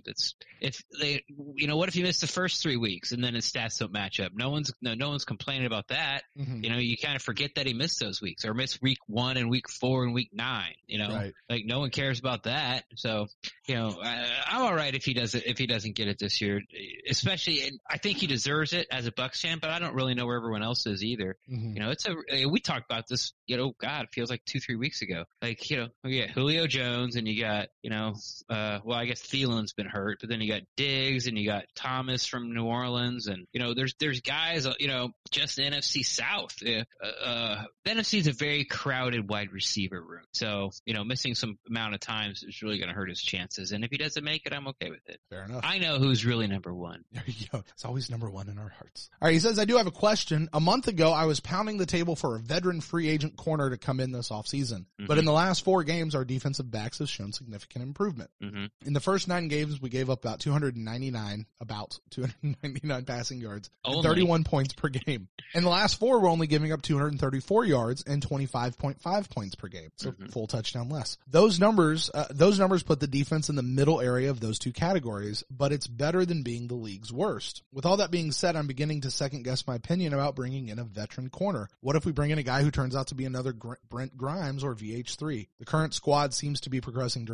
What if he missed the first 3 weeks and then his stats don't match up? No one's complaining about that. You kind of forget that he missed those weeks, or missed week 1 and week 4 and week 9. Right. No one cares about that. So, I'm all right if he doesn't get it this year, especially, and I think he deserves it as a Bucs fan, but I don't really know where everyone else is either. We talked about this, God, it feels like 2-3 weeks ago. You got Julio Jones, and you got, I guess Thielen's been hurt, but then you got Diggs, and you got Thomas from New Orleans, and, there's guys, just the NFC South. The NFC is a very crowded wide receiver room. So, missing some amount of times is really going to hurt his chances. And if he doesn't make it, I'm okay with it. Fair enough. I know who's really number 1. There you go. It's always number 1 in our hearts. All right. He says, I do have a question. A month ago, I was pounding the table for a veteran free agent corner to come in this offseason. But in the last 4 games, our defensive backs have shown significant improvement. In the first 9 games, we gave up about 299 passing yards and 31 points per game. In the last 4, we're only giving up 234 yards and 25.5 points per game. So full touchdown less. Those numbers put the defense in the middle area of those 2 categories, but it's better than being the league's worst. With all that being said, I'm beginning to second guess my opinion about bringing in a veteran corner. What if we bring in a guy who turns out to be another Brent Grimes or VH3? The current squad seems to be progressing dramatically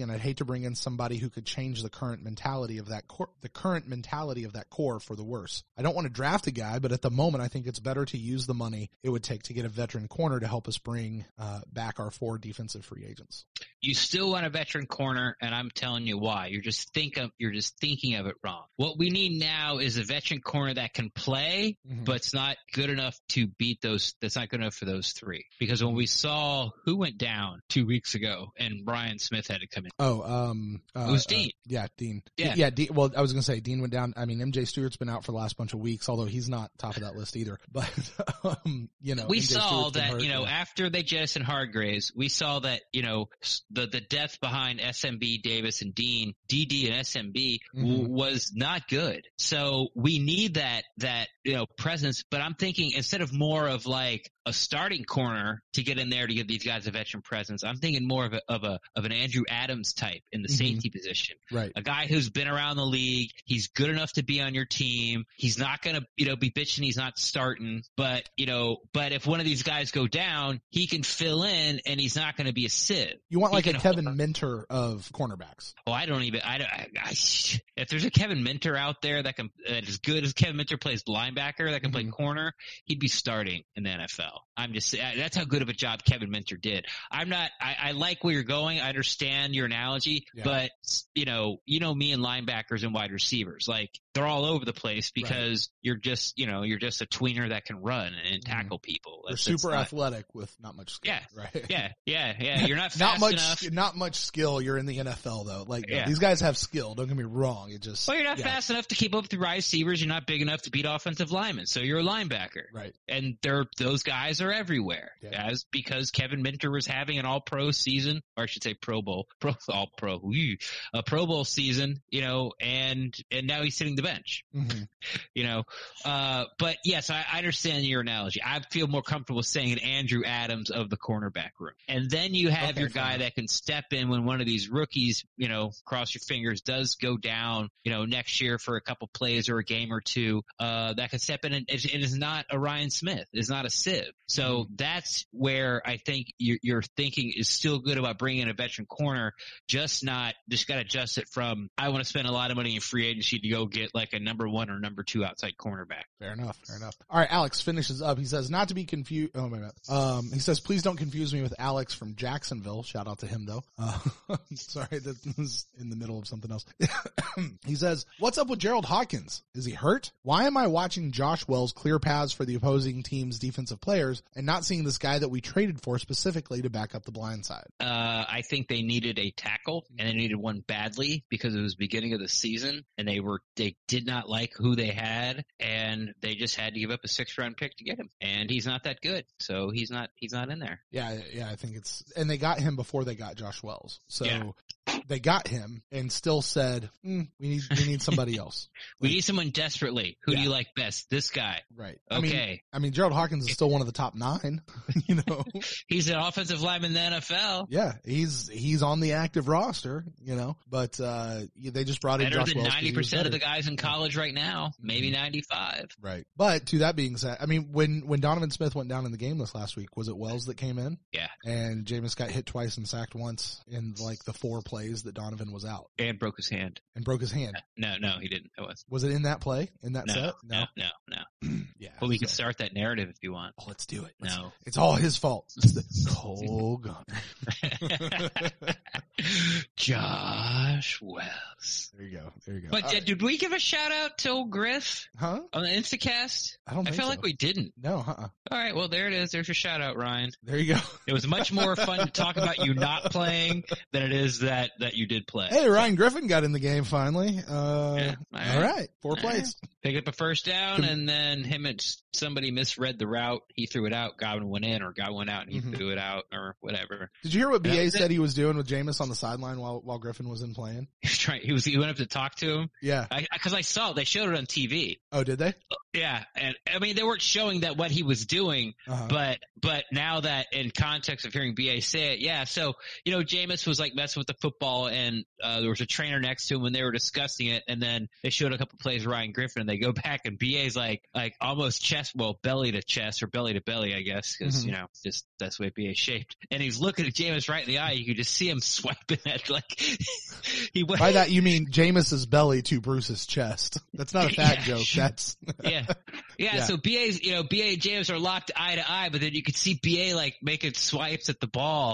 and I'd hate to bring in somebody who could change the current mentality of that core for the worse. I don't want to draft a guy, but at the moment I think it's better to use the money it would take to get a veteran corner to help us bring back our 4 defensive free agents. You still want a veteran corner, and I'm telling you why. You're just thinking of it wrong. What we need now is a veteran corner that can play, but it's not good enough to beat those. That's not good enough for those 3. Because when we saw who went down 2 weeks ago, and Brian Smith had to come in. It was Dean. Dean. Yeah. Dean, well, I was going to say Dean went down. I mean, MJ Stewart's been out for the last bunch of weeks, although he's not top of that list either. But, we MJ saw Stewart's been that, hurt, after they jettisoned Hargraves, we saw that, the depth behind SMB, Davis, and Dean, DD and SMB was not good. So we need that, presence. But I'm thinking instead of more of like a starting corner to get in there to give these guys a veteran presence, I'm thinking more of an Andrew Adams type in the safety position. Right. A guy who's been around the league. He's good enough to be on your team. He's not going to, be bitching he's not starting. But if one of these guys go down, he can fill in and he's not going to be a sieve. You want like a Kevin Minter of cornerbacks. Oh, if there's a Kevin Minter out there that is good as Kevin Minter plays linebacker, that can play corner, he'd be starting in the NFL. That's how good of a job Kevin Minter did. I like where you're going. I understand your analogy, but me and linebackers and wide receivers, like they're all over the place because you're just a tweener that can run and tackle people. They're super athletic with not much skill. Yeah. You're not fast enough. Not much skill. You're in the NFL though. Like these guys have skill. Don't get me wrong. You're not fast enough to keep up with the wide receivers. You're not big enough to beat offensive linemen. So you're a linebacker. Right. And those guys are everywhere. Yeah. Because Kevin Minter was having an all-pro season, or I should say Pro Bowl season, and now he's sitting the bench. But yes, I understand your analogy. I feel more comfortable saying an Andrew Adams of the cornerback room. And then you have your guy that can step in when one of these rookies, cross your fingers, does go down, next year for a couple plays or a game or two, that can step in and is not a Ryan Smith, is not a sieve. So that's where I think your thinking is still good about bringing in a veteran corner, just got to adjust it from, I want to spend a lot of money in free agency to go get like a number 1 or number 2 outside cornerback. Fair enough. All right, Alex finishes up. He says, not to be confused. Oh, my bad. He says, please don't confuse me with Alex from Jacksonville. Shout out to him, though. Sorry, that was in the middle of something else. He says, what's up with Gerald Hawkins? Is he hurt? Why am I watching Josh Wells clear paths for the opposing team's defensive players and not seeing this guy that we traded for specifically to back up the blind side? I think they needed a tackle, and they needed one badly because it was beginning of the season, and they did not like who they had, and they just had to give up a 6th-round pick to get him. And he's not that good, so he's not in there. Yeah, I think and they got him before they got Josh Wells. So they got him and still said, we need somebody else. We need someone desperately. Who do you like best? This guy. Right. Okay. I mean, Gerald Hawkins is still one of the top 9, He's an offensive lineman in the NFL. Yeah, he's on the active roster, but they just brought in Josh Wells. Better than 90% of the guys in college right now, maybe 95. Right. But to that being said, I mean, when Donovan Smith went down in the game this last week, was it Wells that came in? Yeah. And Jameis got hit twice and sacked once in like the 4 plays that Donovan was out. And broke his hand. No, he didn't. Was it in that play? In that set? No. Yeah. Well, we can start that narrative if you want. Oh, let's do it. No. It's all his fault. It's the Cole Gunner. Josh Wells. There you go. But did we give a shout out to old Griff? Huh? On the Instacast? I feel like we didn't. No, All right, well, there it is. There's your shout out, Ryan. There you go. It was much more fun to talk about you not playing than it is that you did play. Hey, Ryan Griffin got in the game finally. All right. 4 plays. Pick up a first down, and then somebody misread the route. He threw it out. Godwin went in, or Godwin went out, and he threw it out, or whatever. Did you hear what BA said he was doing with Jameis on the sideline while Griffin was in playing? He went up to talk to him. Yeah. Because I saw it. They showed it on TV. Oh, did they? Yeah. And I mean, they weren't showing that what he was doing, but now that in context of hearing BA say it, yeah. So, Jameis was like messing with the football, and there was a trainer next to him when they were discussing it, and then they showed a couple plays of Ryan Griffin, and they go back, and BA's like, like almost belly to chest or belly to belly, I guess, because you know, just that's the way BA shaped. And he's looking at Jameis right in the eye. You could just see him swiping at like he went. By that you mean Jameis's belly to Bruce's chest. That's not a fat joke. That's yeah. So BA and Jameis are locked eye to eye, but then you could see BA like making swipes at the ball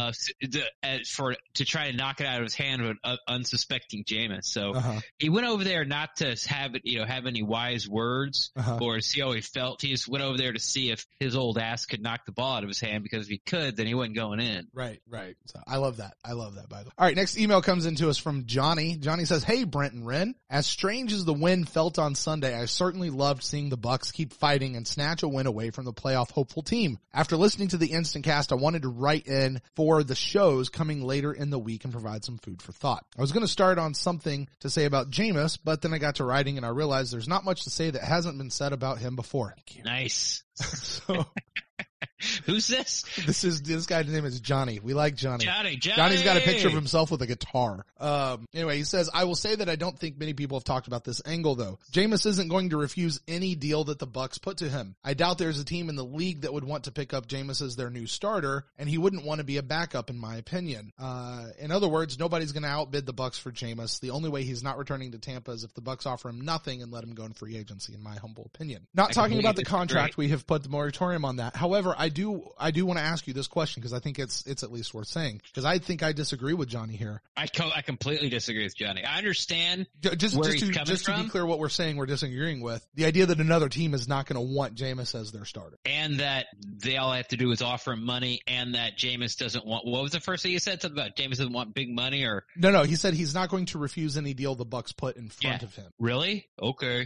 to try to knock it out of his hand with unsuspecting Jameis. So he went over there not to have any wise words or see how he felt. He just went over there to see if his old ass could knock the ball out of his hand, because if he could, then he wasn't going in. Right. So I love that, by the way. All right, next email comes into us from Johnny. Johnny says, "Hey, Brent and Ren. As strange as the win felt on Sunday, I certainly loved seeing the Bucs keep fighting and snatch a win away from the playoff hopeful team. After listening to the Instant Cast, I wanted to write in for the shows coming later in the week and provide some food for thought. I was going to start on something to say about Jameis, but then I got to writing and I realized there's not much to say that hasn't been said about him before." Nice. So who's this? This guy's name is Johnny. We like Johnny. Johnny's got a picture of himself with a guitar. Anyway, he says, "I will say that I don't think many people have talked about this angle though. Jameis isn't going to refuse any deal that the Bucs put to him. I doubt there's a team in the league that would want to pick up Jameis as their new starter, and he wouldn't want to be a backup in my opinion. In other words, nobody's going to outbid the Bucs for Jameis. The only way he's not returning to Tampa is if the Bucs offer him nothing and let him go in free agency, in my humble opinion. Not talking about the contract, we have put the moratorium on that. However, I do want to ask you this question because I think it's at least worth saying, because I think I disagree with Johnny here. I completely disagree with Johnny. I understand just to be clear what we're saying we're disagreeing with. The idea that another team is not going to want Jameis as their starter. And that they all have to do is offer him money, and that Jameis doesn't want, what was the first thing you said? Something about Jameis doesn't want big money or? No, he said he's not going to refuse any deal the Bucs put in front of him. Really? Okay.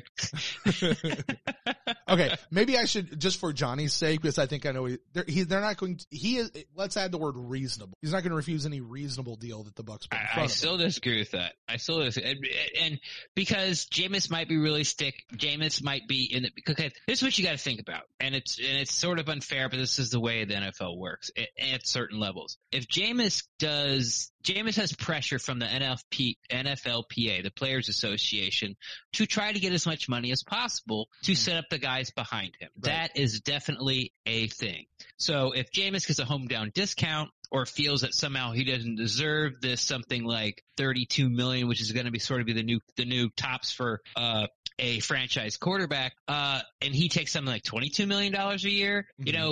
Okay, maybe I should, just for Johnny's sake, because I think I know they're not going to, let's add the word reasonable. He's not going to refuse any reasonable deal that the Bucs put in front of him. I still disagree with that. And because Jameis might be really Jameis might be in the, because this is what you got to think about. And it's sort of unfair, but this is the way the NFL works at certain levels. If Jameis has pressure from the NFLPA, the Players Association, to try to get as much money as possible to set up the guys behind him. Right. That is definitely a thing. So if Jameis gets a hometown discount or feels that somehow he doesn't deserve this, something like $32 million, which is going to be sort of the new tops for a franchise quarterback, and he takes something like $22 million a year,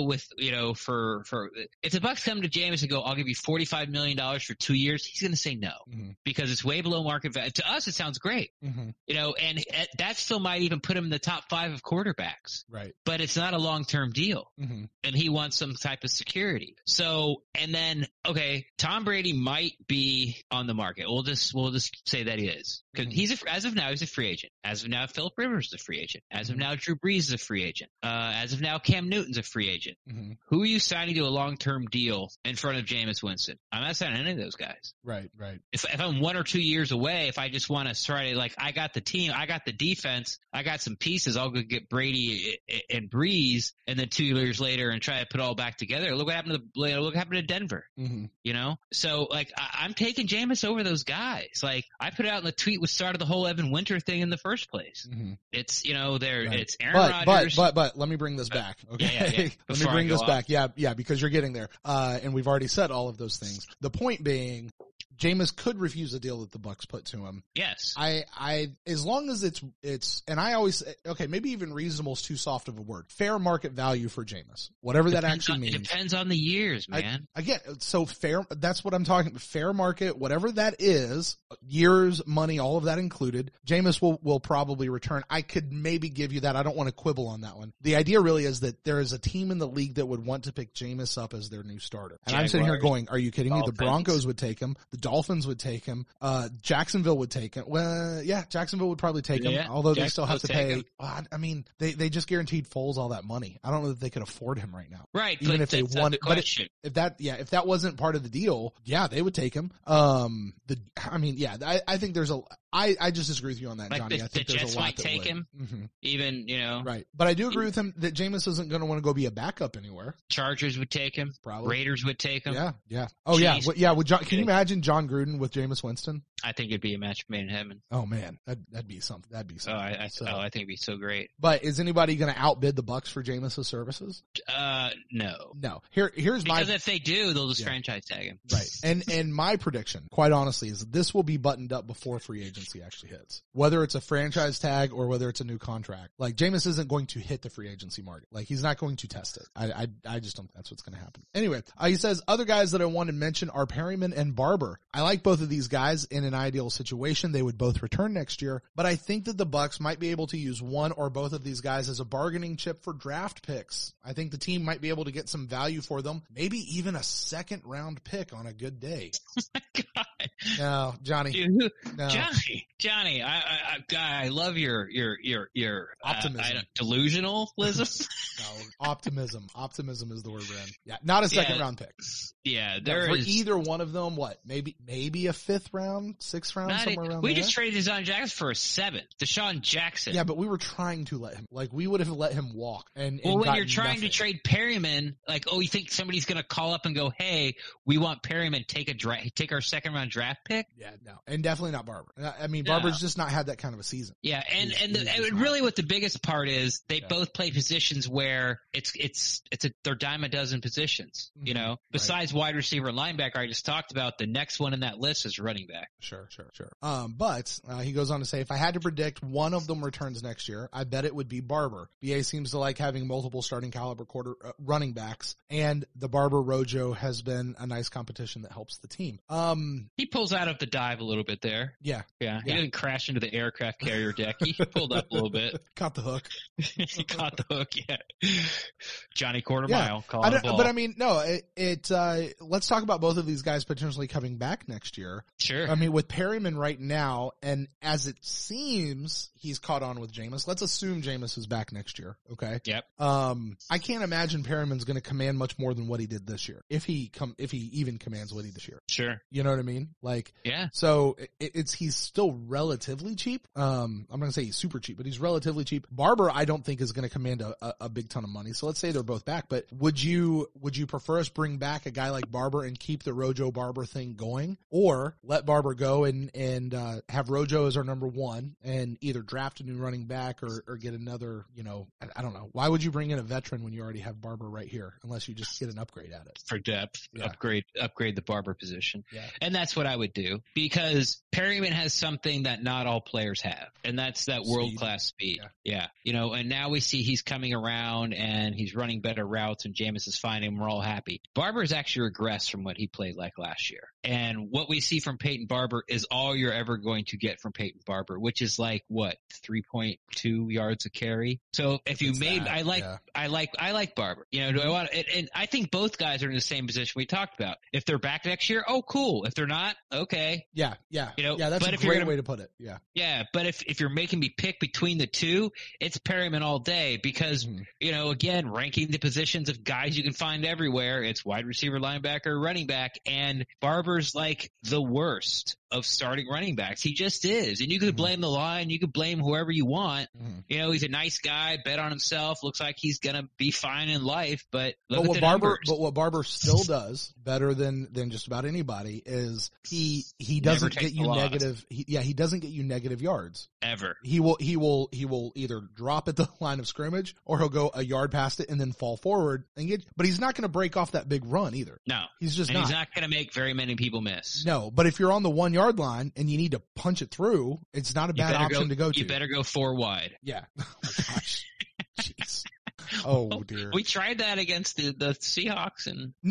for if the Bucs come to Jameis and go, "I'll give you $45 million for 2 years," he's going to say no, because it's way below market value. To us, it sounds great, and that still might even put him in the top 5 of quarterbacks, right? But it's not a long-term deal, and he wants some type of security. So, and then, okay, Tom Brady might be on the market. We'll just say that he is, because as of now, he's a free agent. As of now, Philip Rivers is a free agent. As of now, Drew Brees is a free agent. As of now, Cam Newton's a free agent. Who are you signing to a long-term deal in front of Jameis Winston? I'm not signing any of those guys. Right. If I'm 1 or 2 years away, if I just want to try to, like, I got the team, I got the defense, I got some pieces, I'll go get Brady and Brees, and then 2 years later and try to put it all back together. Look what happened to Denver. So, like, I'm taking Jameis over those guys. Like, I put it out in the tweet which started the whole Evan Winter thing in the first place. It's, it's Aaron Rodgers. But let me bring this back. Okay. Let me bring this back. Yeah, because you're getting there. And we've already said all of those things. The point being, Jameis could refuse a deal that the Bucs put to him. Yes. I as long as it's and I always say, okay, maybe even reasonable is too soft of a word. Fair market value for Jameis. Whatever that actually means. It depends on the years, man. So fair, that's what I'm talking about. Fair market, whatever that is, years, money, all of that included, Jameis will probably return. I could maybe give you that. I don't want to quibble on that one. The idea really is that there is a team in the league that would want to pick Jameis up as their new starter. And I'm sitting here going, are you kidding me? The Broncos would take him. The Dolphins would take him. Jacksonville would take him. Well, yeah, Jacksonville would probably take him, although they still have to pay. I mean, they just guaranteed Foles all that money. I don't know that they could afford him right now. Right. Even if they wanted, but if that wasn't part of the deal, yeah, they would take him. I think I just disagree with you on that, like Johnny. I think the there's Jets a lot might that take would. him, Mm-hmm. even, Right. But I do agree with him that Jameis isn't going to want to go be a backup anywhere. Chargers would take him. Probably. Raiders would take him. Yeah. Oh, yeah. Chiefs. Would John, can you imagine John Gruden with Jameis Winston? I think it'd be a match made in heaven. Oh, man. That'd be something. I I think it'd be so great. But is anybody going to outbid the Bucs for Jameis' services? No. No. Here's because if they do, they'll just franchise tag him. Right. And my prediction, quite honestly, is this will be buttoned up before free agency actually hits. Whether it's a franchise tag or whether it's a new contract. Like, Jameis isn't going to hit the free agency market. Like, he's not going to test it. I just don't think that's what's going to happen. Anyway, he says, other guys that I want to mention are Perryman and Barber. I like both of these guys. In an ideal situation, they would both return next year, but I think that the Bucs might be able to use one or both of these guys as a bargaining chip for draft picks. I think the team might be able to get some value for them, maybe even a second round pick on a good day. Oh my God. No, Johnny. Dude, no. Johnny, I love your optimism. Delusionalism. No, optimism. Optimism is the word, Ren. Yeah, not a second round pick. Yeah, for either one of them. What? Maybe a fifth round, sixth round, somewhere around there. We just traded Deshaun Jackson for a seventh. Deshaun Jackson. Yeah, but we were trying to let him. Like, we would have let him walk. And when you're trying to trade Perryman, like, you think somebody's going to call up and go, "Hey, we want Perryman. Take our second round draft pick." Yeah, no, and definitely not Barber. I mean, Barber's just not had that kind of a season. Yeah, and really, what the biggest part is, they both play positions where they're dime a dozen positions. Mm-hmm. You know, besides wide receiver and linebacker, I just talked about, the next one in that list is running back. Sure. But he goes on to say, if I had to predict one of them returns next year, I bet it would be Barber. BA seems to like having multiple starting caliber running backs, and the Barber Rojo has been a nice competition that helps the team. He pulls out of the dive a little bit there. Yeah. He didn't crash into the aircraft carrier deck. He pulled up a little bit. Caught the hook. He caught the hook. Yeah. Johnny Quartermile calling the ball. But I mean, no. Let's talk about both of these guys potentially coming back next year. Sure. I mean, with Perryman right now, and as it seems he's caught on with Jameis. Let's assume Jameis is back next year. Okay. Yep. I can't imagine Perryman's going to command much more than what he did this year. If he even commands what he did this year. Sure. You know what I mean? Like, yeah. So he's still relatively cheap. I'm not gonna say he's super cheap, but he's relatively cheap. Barber, I don't think is going to command a big ton of money. So let's say they're both back, but would you prefer us bring back a guy like Barber and keep the Rojo Barber thing going, or let Barber go and have Rojo as our number one and either draft a new running back or get another, I don't know. Why would you bring in a veteran when you already have Barber right here, unless you just get an upgrade at it? For depth, yeah. Upgrade the Barber position. Yeah. And that's what I would do, because Perryman has something that not all players have, and that's that world-class speed. Yeah. And now we see he's coming around and he's running better routes and Jameis is finding him. We're all happy. Barber's actually regressed from what he played like last year. And what we see from Peyton Barber is all you're ever going to get from Peyton Barber, which is like, what, 3.2 yards a carry. So if you made, I like Barber. Do I want it? And I think both guys are in the same position we talked about. If they're back next year, oh, cool. If they're not, okay. Yeah. That's a great way to put it. Yeah. Yeah. But if you're making me pick between the two, it's Perryman all day, because, again, ranking the positions of guys you can find everywhere, it's wide receiver, linebacker, running back, and Barber's like the worst of starting running backs. He just is. And you could blame the line, you could blame whoever you want. He's a nice guy, bet on himself, looks like he's going to be fine in life, but what Barber still does better than just about anybody is he doesn't get you negative. He doesn't get you negative yards ever. He will either drop at the line of scrimmage or he'll go a yard past it and then fall forward but he's not going to break off that big run either. No, he's just not. He's not going to make very many people miss. No, but if you're on the 1 yard line and you need to punch it through, it's not a bad option to go to. You better go 4 wide. Yeah. Oh my gosh. Jeez. Oh dear. We tried that against the Seahawks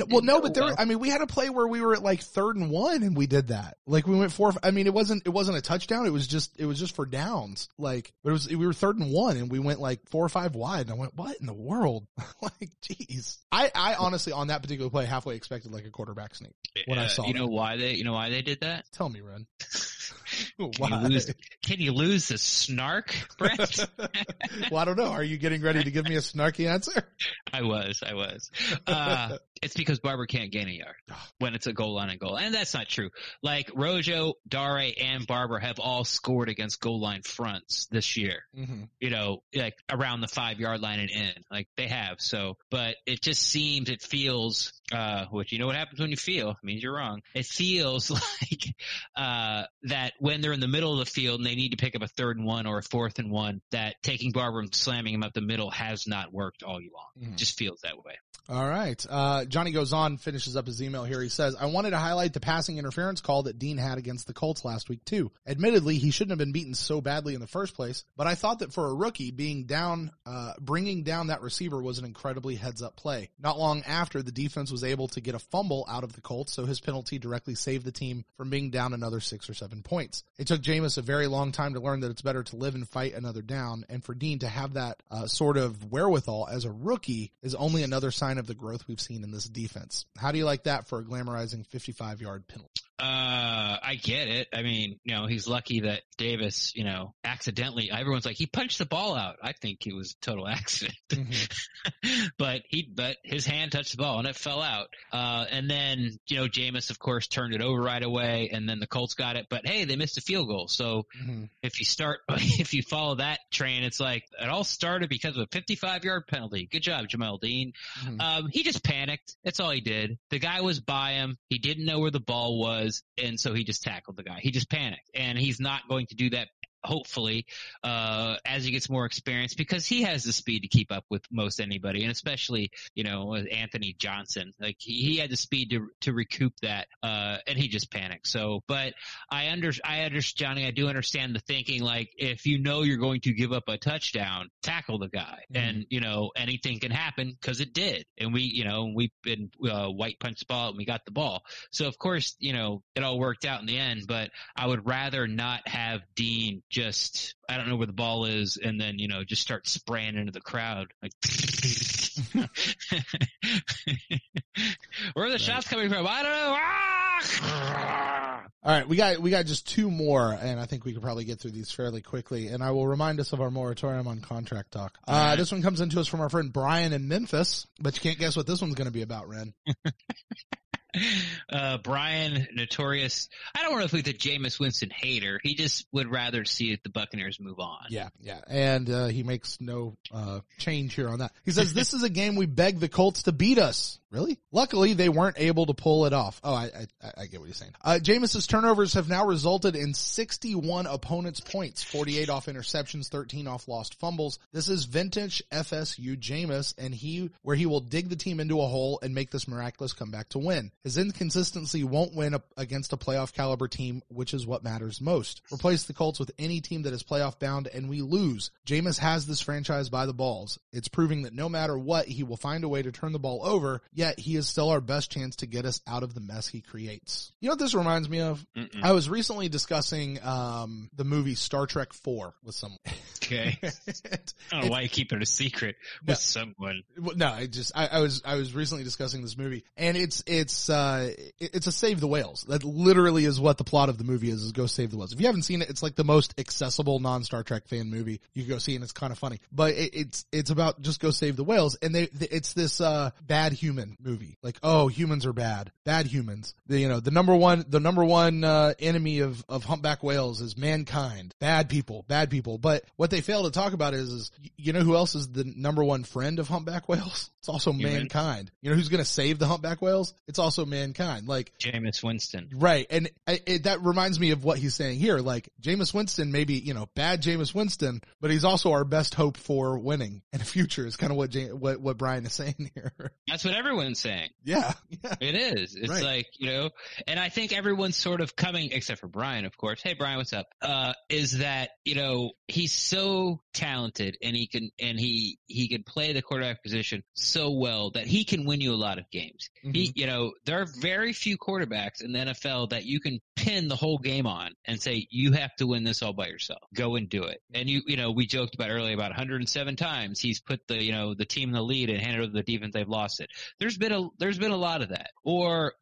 but we had a play where we were at like 3rd and 1 and we did that. Like we went 4. I mean, it wasn't a touchdown. It was just for downs. Like, but we were 3rd and 1 and we went like 4 or 5 wide. And I went, what in the world? Like, jeez. I honestly on that particular play halfway expected like a quarterback sneak when I saw. Why they did that? Tell me, Ren. Can you lose the snark, Brent? Well, I don't know. Are you getting ready to give me a snarky answer? I was. It's because Barber can't gain a yard when it's a goal line and goal. And that's not true. Like Rojo, Dare, and Barber have all scored against goal line fronts this year. Mm-hmm. You know, like around the 5-yard line and in. Like they have. So, but it feels, which you know what happens when you feel, it means you're wrong. It feels like, that when they're in the middle of the field and they need to pick up a 3rd and 1 or a 4th and 1, that taking Barber and slamming him up the middle has not worked all year long. Mm-hmm. It just feels that way. All right. Johnny goes on, finishes up his email here. He says, I wanted to highlight the passing interference call that Dean had against the Colts last week too. Admittedly, he shouldn't have been beaten so badly in the first place, but I thought that for a rookie being down, bringing down that receiver was an incredibly heads up play. Not long after, the defense was able to get a fumble out of the Colts, so his penalty directly saved the team from being down another 6 or 7 points. It took Jameis a very long time to learn that it's better to live and fight another down, and for Dean to have that sort of wherewithal as a rookie is only another sign of the growth we've seen in this defense. How do you like that for a glamorizing 55-yard penalty? I get it. I mean, you know, he's lucky that Davis, you know, accidentally, everyone's like, he punched the ball out. I think it was a total accident. Mm-hmm. but his hand touched the ball and it fell out. And then, you know, Jameis, of course, turned it over right away and then the Colts got it. But hey, they missed a field goal. So mm-hmm. if you follow that train, it's like it all started because of a 55-yard penalty. Good job, Jamel Dean. Mm-hmm. He just panicked. That's all he did. The guy was by him. He didn't know where the ball was. And so he just tackled the guy. He just panicked. And he's not going to do that, hopefully, as he gets more experience, because he has the speed to keep up with most anybody, and especially, you know, with Anthony Johnson. Like he had the speed to recoup that, and he just panicked. So, but I understand, Johnny, I do understand the thinking, like, if you know you're going to give up a touchdown, tackle the guy. Mm-hmm. And, you know, anything can happen, because it did. And we've been white punch the ball and we got the ball. So, of course, you know, it all worked out in the end, but I would rather not have Dean just, I don't know where the ball is, and then, you know, just start spraying into the crowd. Like, where are the shots coming from? I don't know. All right, we got just 2 more, and I think we could probably get through these fairly quickly. And I will remind us of our moratorium on contract talk. This one comes into us from our friend Brian in Memphis, but you can't guess what this one's going to be about, Ren. Brian, notorious. I don't want to be the Jameis Winston hater. He just would rather see the Buccaneers move on. Yeah. And he makes no change here on that. He says, this is a game we begged the Colts to beat us. Really? Luckily, they weren't able to pull it off. Oh, I get what he's saying. Jameis's turnovers have now resulted in 61 opponents' points, 48 off interceptions, 13 off lost fumbles. This is vintage FSU Jameis, and he will dig the team into a hole and make this miraculous comeback to win. His inconsistency won't win against a playoff caliber team, which is what matters most. Replace the Colts with any team that is playoff bound and we lose. Jameis has this franchise by the balls. It's proving that no matter what, he will find a way to turn the ball over, yet he is still our best chance to get us out of the mess he creates. You know what this reminds me of? I was recently discussing the movie Star Trek IV with someone. Okay. I don't know why you keep it a secret with someone. No, I was recently discussing this movie, and it's a save the whales. That literally is what the plot of the movie is go save the whales. If you haven't seen it, it's like the most accessible non-Star Trek fan movie you can go see, and it's kind of funny. But it's about just go save the whales, and it's this bad human movie. Like, oh, humans are bad humans. The number one enemy of humpback whales is mankind. Bad people. But what they fail to talk about is you know who else is the number one friend of humpback whales? It's also mankind. You know who's going to save the humpback whales? It's also mankind. Like Jameis Winston. Right. And that reminds me of what he's saying here. Like Jameis Winston, maybe, bad Jameis Winston, but he's also our best hope for winning in the future is kind of what Brian is saying here. That's what everyone's saying. Yeah. It is. It's right. Like, and I think everyone's sort of coming, except for Brian, of course. Hey, Brian, what's up? Is that, he's so talented and he can play the quarterback position so well that he can win you a lot of games. Mm-hmm. There are very few quarterbacks in the NFL that you can pin the whole game on and say, you have to win this all by yourself. Go and do it. And we joked about earlier about 107 times he's put the team in the lead and handed over the defense, they've lost it. There's been a lot of that. Or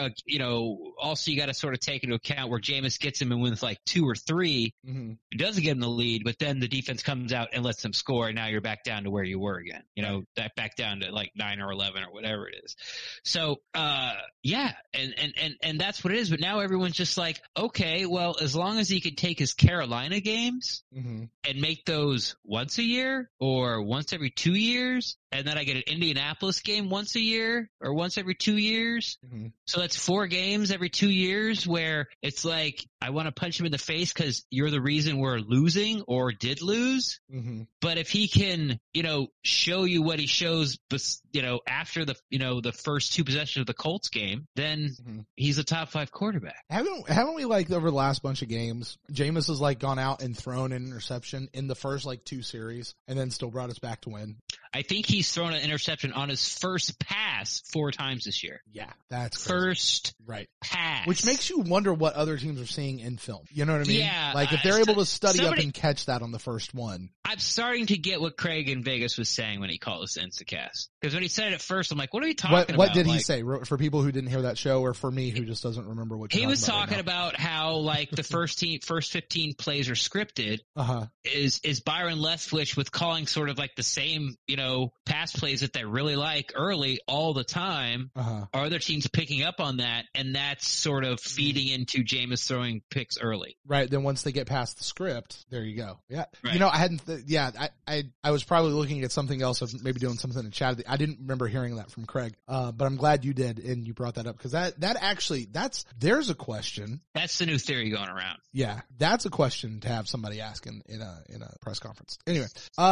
also you got to sort of take into account where Jameis gets him and wins like 2 or 3. Mm-hmm. He doesn't get him the lead, but then the defense comes out and lets them score, and now you're back down to where you were again. Back down to like 9 or 11 or whatever it is. So, yeah, and that's what it is. But now everyone's just like, okay, well, as long as he could take his Carolina games and make those once a year or once every 2 years, and then I get an Indianapolis game once a year or once every 2 years. So that's 4 games every 2 years where it's like, I want to punch him in the face because you're the reason we're losing or did lose. But if he can, show you what he shows, after the first 2 possessions of the Colts game, then he's a top 5 quarterback. Haven't we, like, over the last bunch of games, Jameis has, like, gone out and thrown an interception in the first, like, 2 series and then still brought us back to win? I think he's thrown an interception on his first pass 4 times this year. Yeah, that's crazy. First pass. Which makes you wonder what other teams are seeing in film. You know what I mean? Yeah. Like, if they're able to study up and catch that on the first one. I'm starting to get what Craig in Vegas was saying when he called us Instacast. Because when he said it at first, I'm like, what are you talking about? What did he say? For people who didn't hear that show, or for me who just doesn't remember what he was talking about how, like, the first 15 plays are scripted. Is Byron Leftwich with calling sort of like the same, pass plays that they really like early all the time. Are other teams picking up on that, and that's sort of feeding into Jameis throwing picks early. Right. Then once they get past the script, there you go. Yeah. Right. I hadn't. I was probably looking at something else, of maybe doing something in chat. I didn't remember hearing that from Craig. But I'm glad you did, and you brought that up because there's a question. That's the new theory going around. Yeah, that's a question to have somebody ask in a press conference. Anyway,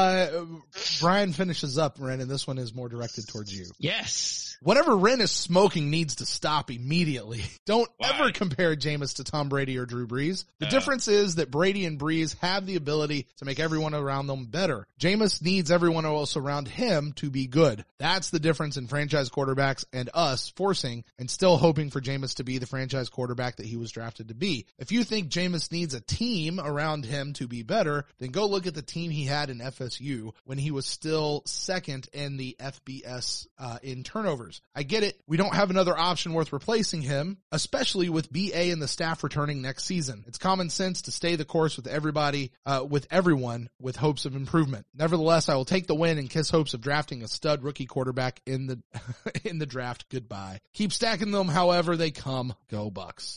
Brian finishes up, Ren, and this one is more directed towards you. Yes. Whatever Ren is smoking needs to stop immediately. Don't ever compare Jameis to Tom Brady or Drew Brees. The difference is that Brady and Brees have the ability to make everyone around them better. Jameis needs everyone else around him to be good. That's the difference in franchise quarterbacks and us forcing and still hoping for Jameis to be the franchise quarterback that he was drafted to be. If you think Jameis needs a team around him to be better, then go look at the team he had in FSU when he was still second in the FBS in turnovers. I get it. We don't have another option worth replacing him, especially with BA and the staff returning next season. It's common sense to stay the course with everyone with hopes of improvement. Nevertheless, I will take the win and kiss hopes of drafting a stud rookie quarterback in the draft. Goodbye. Keep stacking them however they come. Go Bucks.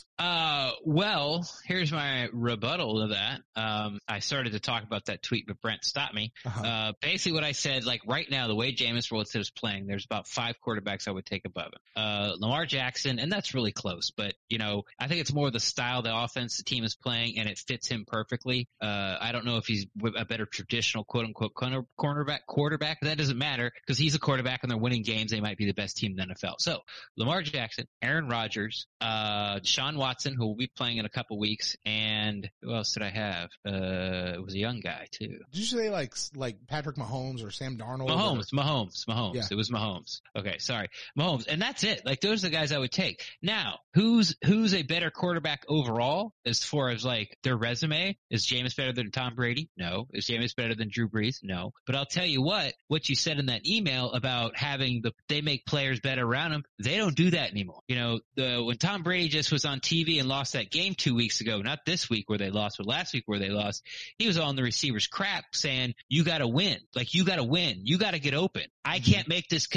Well, here's my rebuttal to that. I started to talk about that tweet, but Brent stopped me. Basically what I said, like right now, the way Jameis Winston is playing, there's about 5 quarterbacks I would take above him. Lamar Jackson, and that's really close, but I think it's more the style, the offense the team is playing, and it fits him perfectly. I don't know if he's a better traditional quote unquote quarterback. That doesn't matter because he's a quarterback and they're winning games. They might be the best team in the NFL. So Lamar Jackson, Aaron Rodgers, Deshaun Watson, who will be playing in a couple weeks, and who else did I have? It was a young guy too. Did you say like Patrick Mahomes or Sam Darnold? Mahomes. Yeah. It was Mahomes. Okay, sorry, Mahomes, and that's it. Like those are the guys I would take. Now, who's a better quarterback overall as far as like their resume? Is Jameis better than Tom Brady? No. Is Jameis better than Drew Brees? No. But I'll tell you what you said in that email about having they make players better around him, they don't do that anymore. When Tom Brady just was on TV and lost that game 2 weeks ago, not this week where they lost, but last week where they lost, he was on the receiver's crap saying, you got to win. Like, you got to win. You got to get open. I can't make this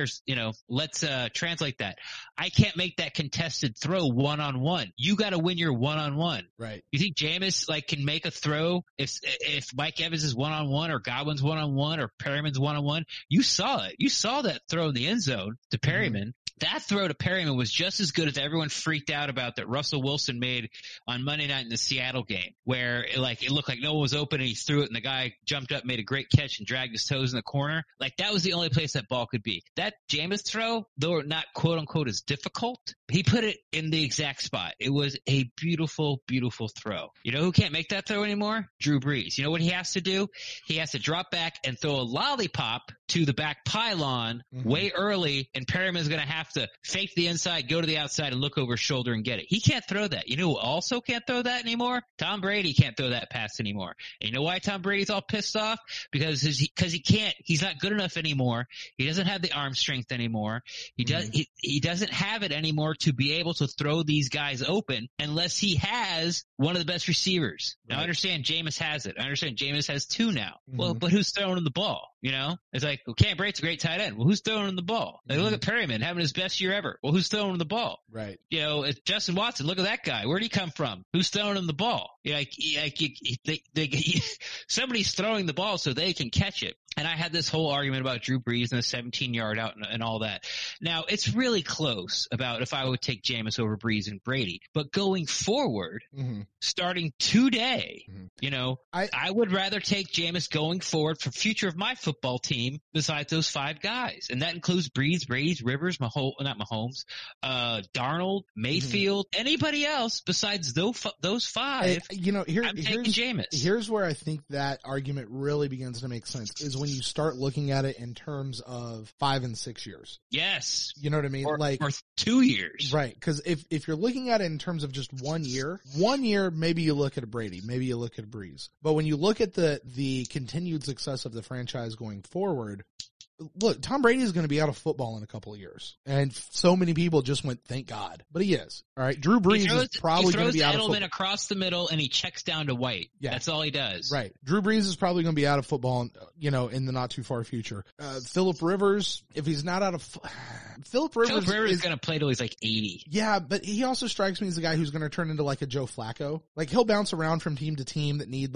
let's translate that. I can't make that contested throw one-on-one. You got to win your one-on-one. Right. You think Jameis can make a throw if Mike Evans is one-on-one or Godwin's one-on-one or Perryman's one-on-one? You saw it. You saw that throw in the end zone to Perryman. That throw to Perryman was just as good as everyone freaked out about that Russell Wilson made on Monday night in the Seattle game, where it looked like no one was open and he threw it and the guy jumped up, made a great catch and dragged his toes in the corner. Like that was the only place that ball could be. That Jameis throw, though not quote unquote as difficult, he put it in the exact spot. It was a beautiful, beautiful throw. You know who can't make that throw anymore? Drew Brees. You know what he has to do? He has to drop back and throw a lollipop to the back pylon way early, and Perriman's going to have to fake the inside, go to the outside, and look over his shoulder and get it. He can't throw that. You know who also can't throw that anymore? Tom Brady can't throw that pass anymore. And you know why Tom Brady's all pissed off? Because he can't. He's not good enough anymore. He doesn't have the arm strength anymore. He doesn't have it anymore to be able to throw these guys open unless he has one of the best receivers. Now, I understand Jameis has it. I understand Jameis has two now. Well, but who's throwing him the ball? You know, it's like, well, Cam Brate's a great tight end. Well, who's throwing him the ball? Like, look at Perriman having his best year ever. Well, who's throwing him the ball? Right. You know, it's Justin Watson. Look at that guy. Where'd he come from? Who's throwing him the ball? Somebody's throwing the ball so they can catch it. And I had this whole argument about Drew Brees and the 17-yard out and all that. Now, it's really close about if I would take Jameis over Brees and Brady. But going forward, starting today, you know, I would rather take Jameis going forward for future of my football team besides those five guys. And that includes Brees, Brady, Rivers, Darnold, Mayfield, anybody else besides those five. You know, I'm taking Jameis. Here's where I think that argument really begins to make sense is when you start looking at it in terms of 5 and 6 years. Yes. You know what I mean? Or 2 years. Right. Because if you're looking at it in terms of just 1 year, maybe you look at a Brady, maybe you look at a Brees. But when you look at the continued success of the franchise going forward, look, Tom Brady is going to be out of football in a couple of years. And so many people just went, thank God. But he is. All right. Drew Brees is probably going to be out of football. He throws Edelman across the middle and he checks down to White. Yeah. That's all he does. Right. Drew Brees is probably going to be out of football, you know, in the not too far future. Phillip Rivers, if he's not out of Phillip Rivers is going to play till he's like 80. Yeah, but he also strikes me as the guy who's going to turn into like a Joe Flacco. Like he'll bounce around from team to team that need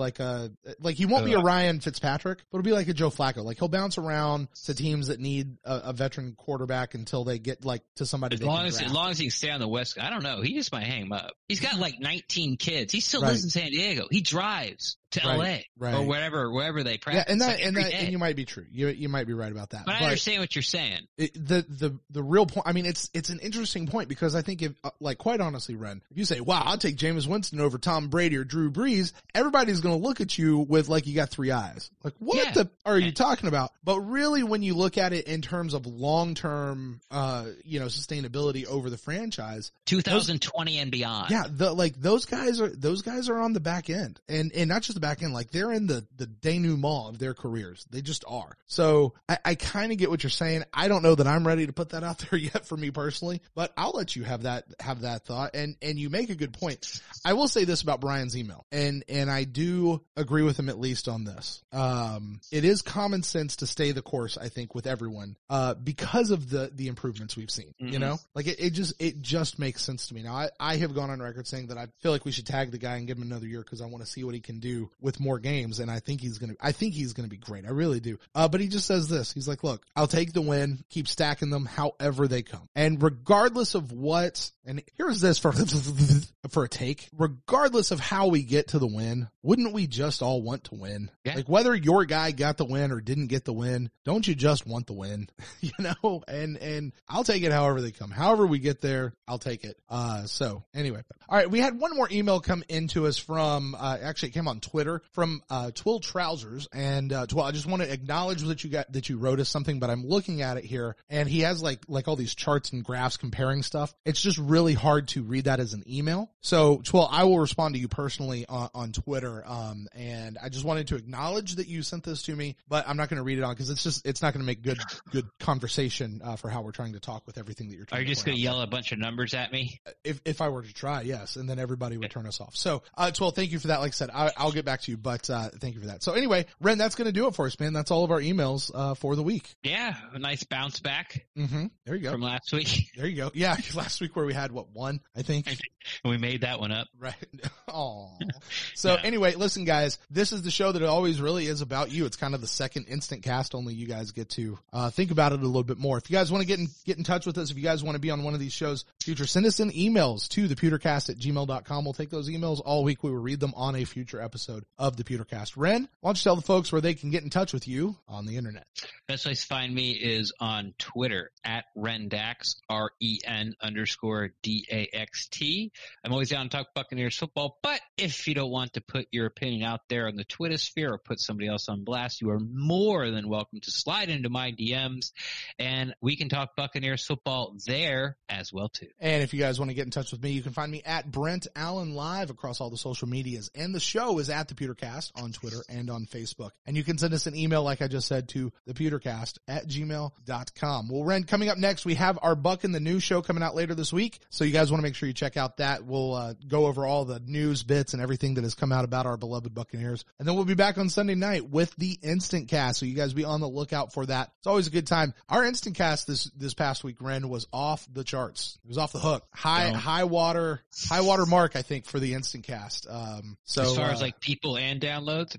he won't be a Ryan Fitzpatrick, but it'll be like a Joe Flacco. Like he'll bounce around to teams that need a veteran quarterback until they get like to somebody. As long as he can stay on the West, I don't know. He just might hang him up. He's got like 19 kids. He still lives in San Diego. He drives to LA or wherever they practice. Yeah, and you might be true. You might be right about that. But I understand what you're saying. The real point. I mean, it's an interesting point because I think if quite honestly, Ren, if you say, "Wow, I'll take Jameis Winston over Tom Brady or Drew Brees," everybody's going to look at you with like you got three eyes. Like, what the are you talking about? But really, when you look at it in terms of long term, sustainability over the franchise, 2020 and beyond. Yeah, those guys are on the back end, and not just the back end. Like they're in the denouement of their careers. They just are. So I kind of get what you're saying. I don't know that I'm ready to put that out there yet for me personally, but I'll let you have that thought. And you make a good point. I will say this about Brian's email, and I do agree with him at least on this. It is common sense to stay the course, I think, with everyone, because of the improvements we've seen. You know, like it just makes sense to me. Now I have gone on record saying that I feel like we should tag the guy and give him another year because I want to see what he can do with more games, and I think he's gonna be great. I really do. But he just says this. He's like, look, I'll take the win, keep stacking them however they come. And regardless of what, and here's this for a take, regardless of how we get to the win, wouldn't we just all want to win? Yeah. Like whether your guy got the win or didn't get the win, don't you just want the win? You know, and I'll take it however they come. However we get there, I'll take it. So anyway, all right, we had one more email come into us from, actually it came on Twitter from, Twill Trousers. And, Twill, I just want to acknowledge that you wrote us something, but I'm looking at it here and he has like all these charts and graphs comparing stuff. It's just really hard to read that as an email. So Twill, I will respond to you personally on Twitter. And I just wanted to acknowledge that you sent this to me, but I'm not going to read it on because it's not going to make good conversation, for how we're trying to talk with everything that you're trying to. Are you just going to yell a bunch of numbers at me? If I were to try, yes. And then everybody would turn us off. So, Twill, thank you for that. Like I said, I'll get back to you, but, thank you for that. So anyway, Ren, that's going to do it for us, man. That's all of our emails, for the week. Yeah. A nice bounce back. Mm-hmm. There you go. From last week. There you go. Yeah. Last week where we had one, I think. And we made that one up. Right. Aw. So anyway, listen guys, this is the show that it always really is about you. It's kind of the second instant cast, only you guys get to, think about it a little bit more. If you guys want to get in touch with us, if you guys want to be on one of these shows future, send us in emails to thepewtercast@gmail.com. We'll take those emails all week. We will read them on a future episode episode of the Pewtercast. Ren, why don't you tell the folks where they can get in touch with you on the internet? Best place to find me is on Twitter at Rendax, REN_DAXT. I'm always down to talk Buccaneers football, but if you don't want to put your opinion out there on the Twitter sphere or put somebody else on blast, you are more than welcome to slide into my DMs and we can talk Buccaneers football there as well too. And if you guys want to get in touch with me, you can find me at Brent Allen Live across all the social medias. And the show is at the Pewtercast on Twitter and on Facebook. And you can send us an email, like I just said, to thepewtercast@gmail.com. Well, Ren, coming up next, we have our Buck in the News show coming out later this week. So you guys want to make sure you check out that. We'll go over all the news bits and everything that has come out about our beloved Buccaneers. And then we'll be back on Sunday night with the Instant Cast. So you guys be on the lookout for that. It's always a good time. Our Instant Cast this past week, Ren, was off the charts. It was off the hook. High water mark, I think, for the Instant Cast. So as far as like people and downloads,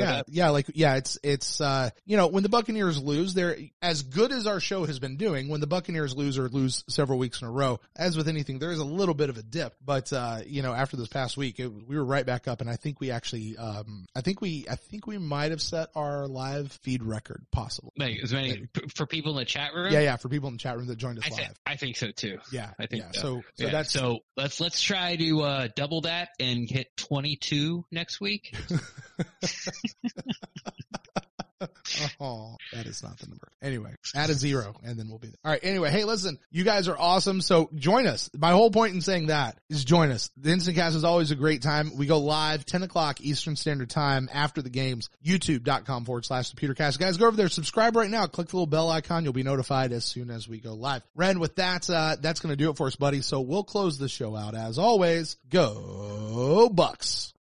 it's when the Buccaneers lose, they're as good as our show has been doing. When the Buccaneers lose several weeks in a row, as with anything, there is a little bit of a dip. But after this past week, we were right back up, and I think we actually, I think we might have set our live feed record, possibly. Like as many for people in the chat room. Yeah, for people in the chat room that joined us live. I think so too. Yeah, I think so. So let's try to double that and hit 22 next week. Oh, that is not the number. Anyway, add a 0 and then we'll be there. All right. Anyway, hey, listen, you guys are awesome. So join us. My whole point in saying that is join us. The Instant Cast is always a great time. We go live 10 o'clock Eastern Standard Time after the games, youtube.com/thepewtercast. Guys, go over there, subscribe right now. Click the little bell icon. You'll be notified as soon as we go live. Ren, with that, that's going to do it for us, buddy. So we'll close the show out as always. Go Bucks.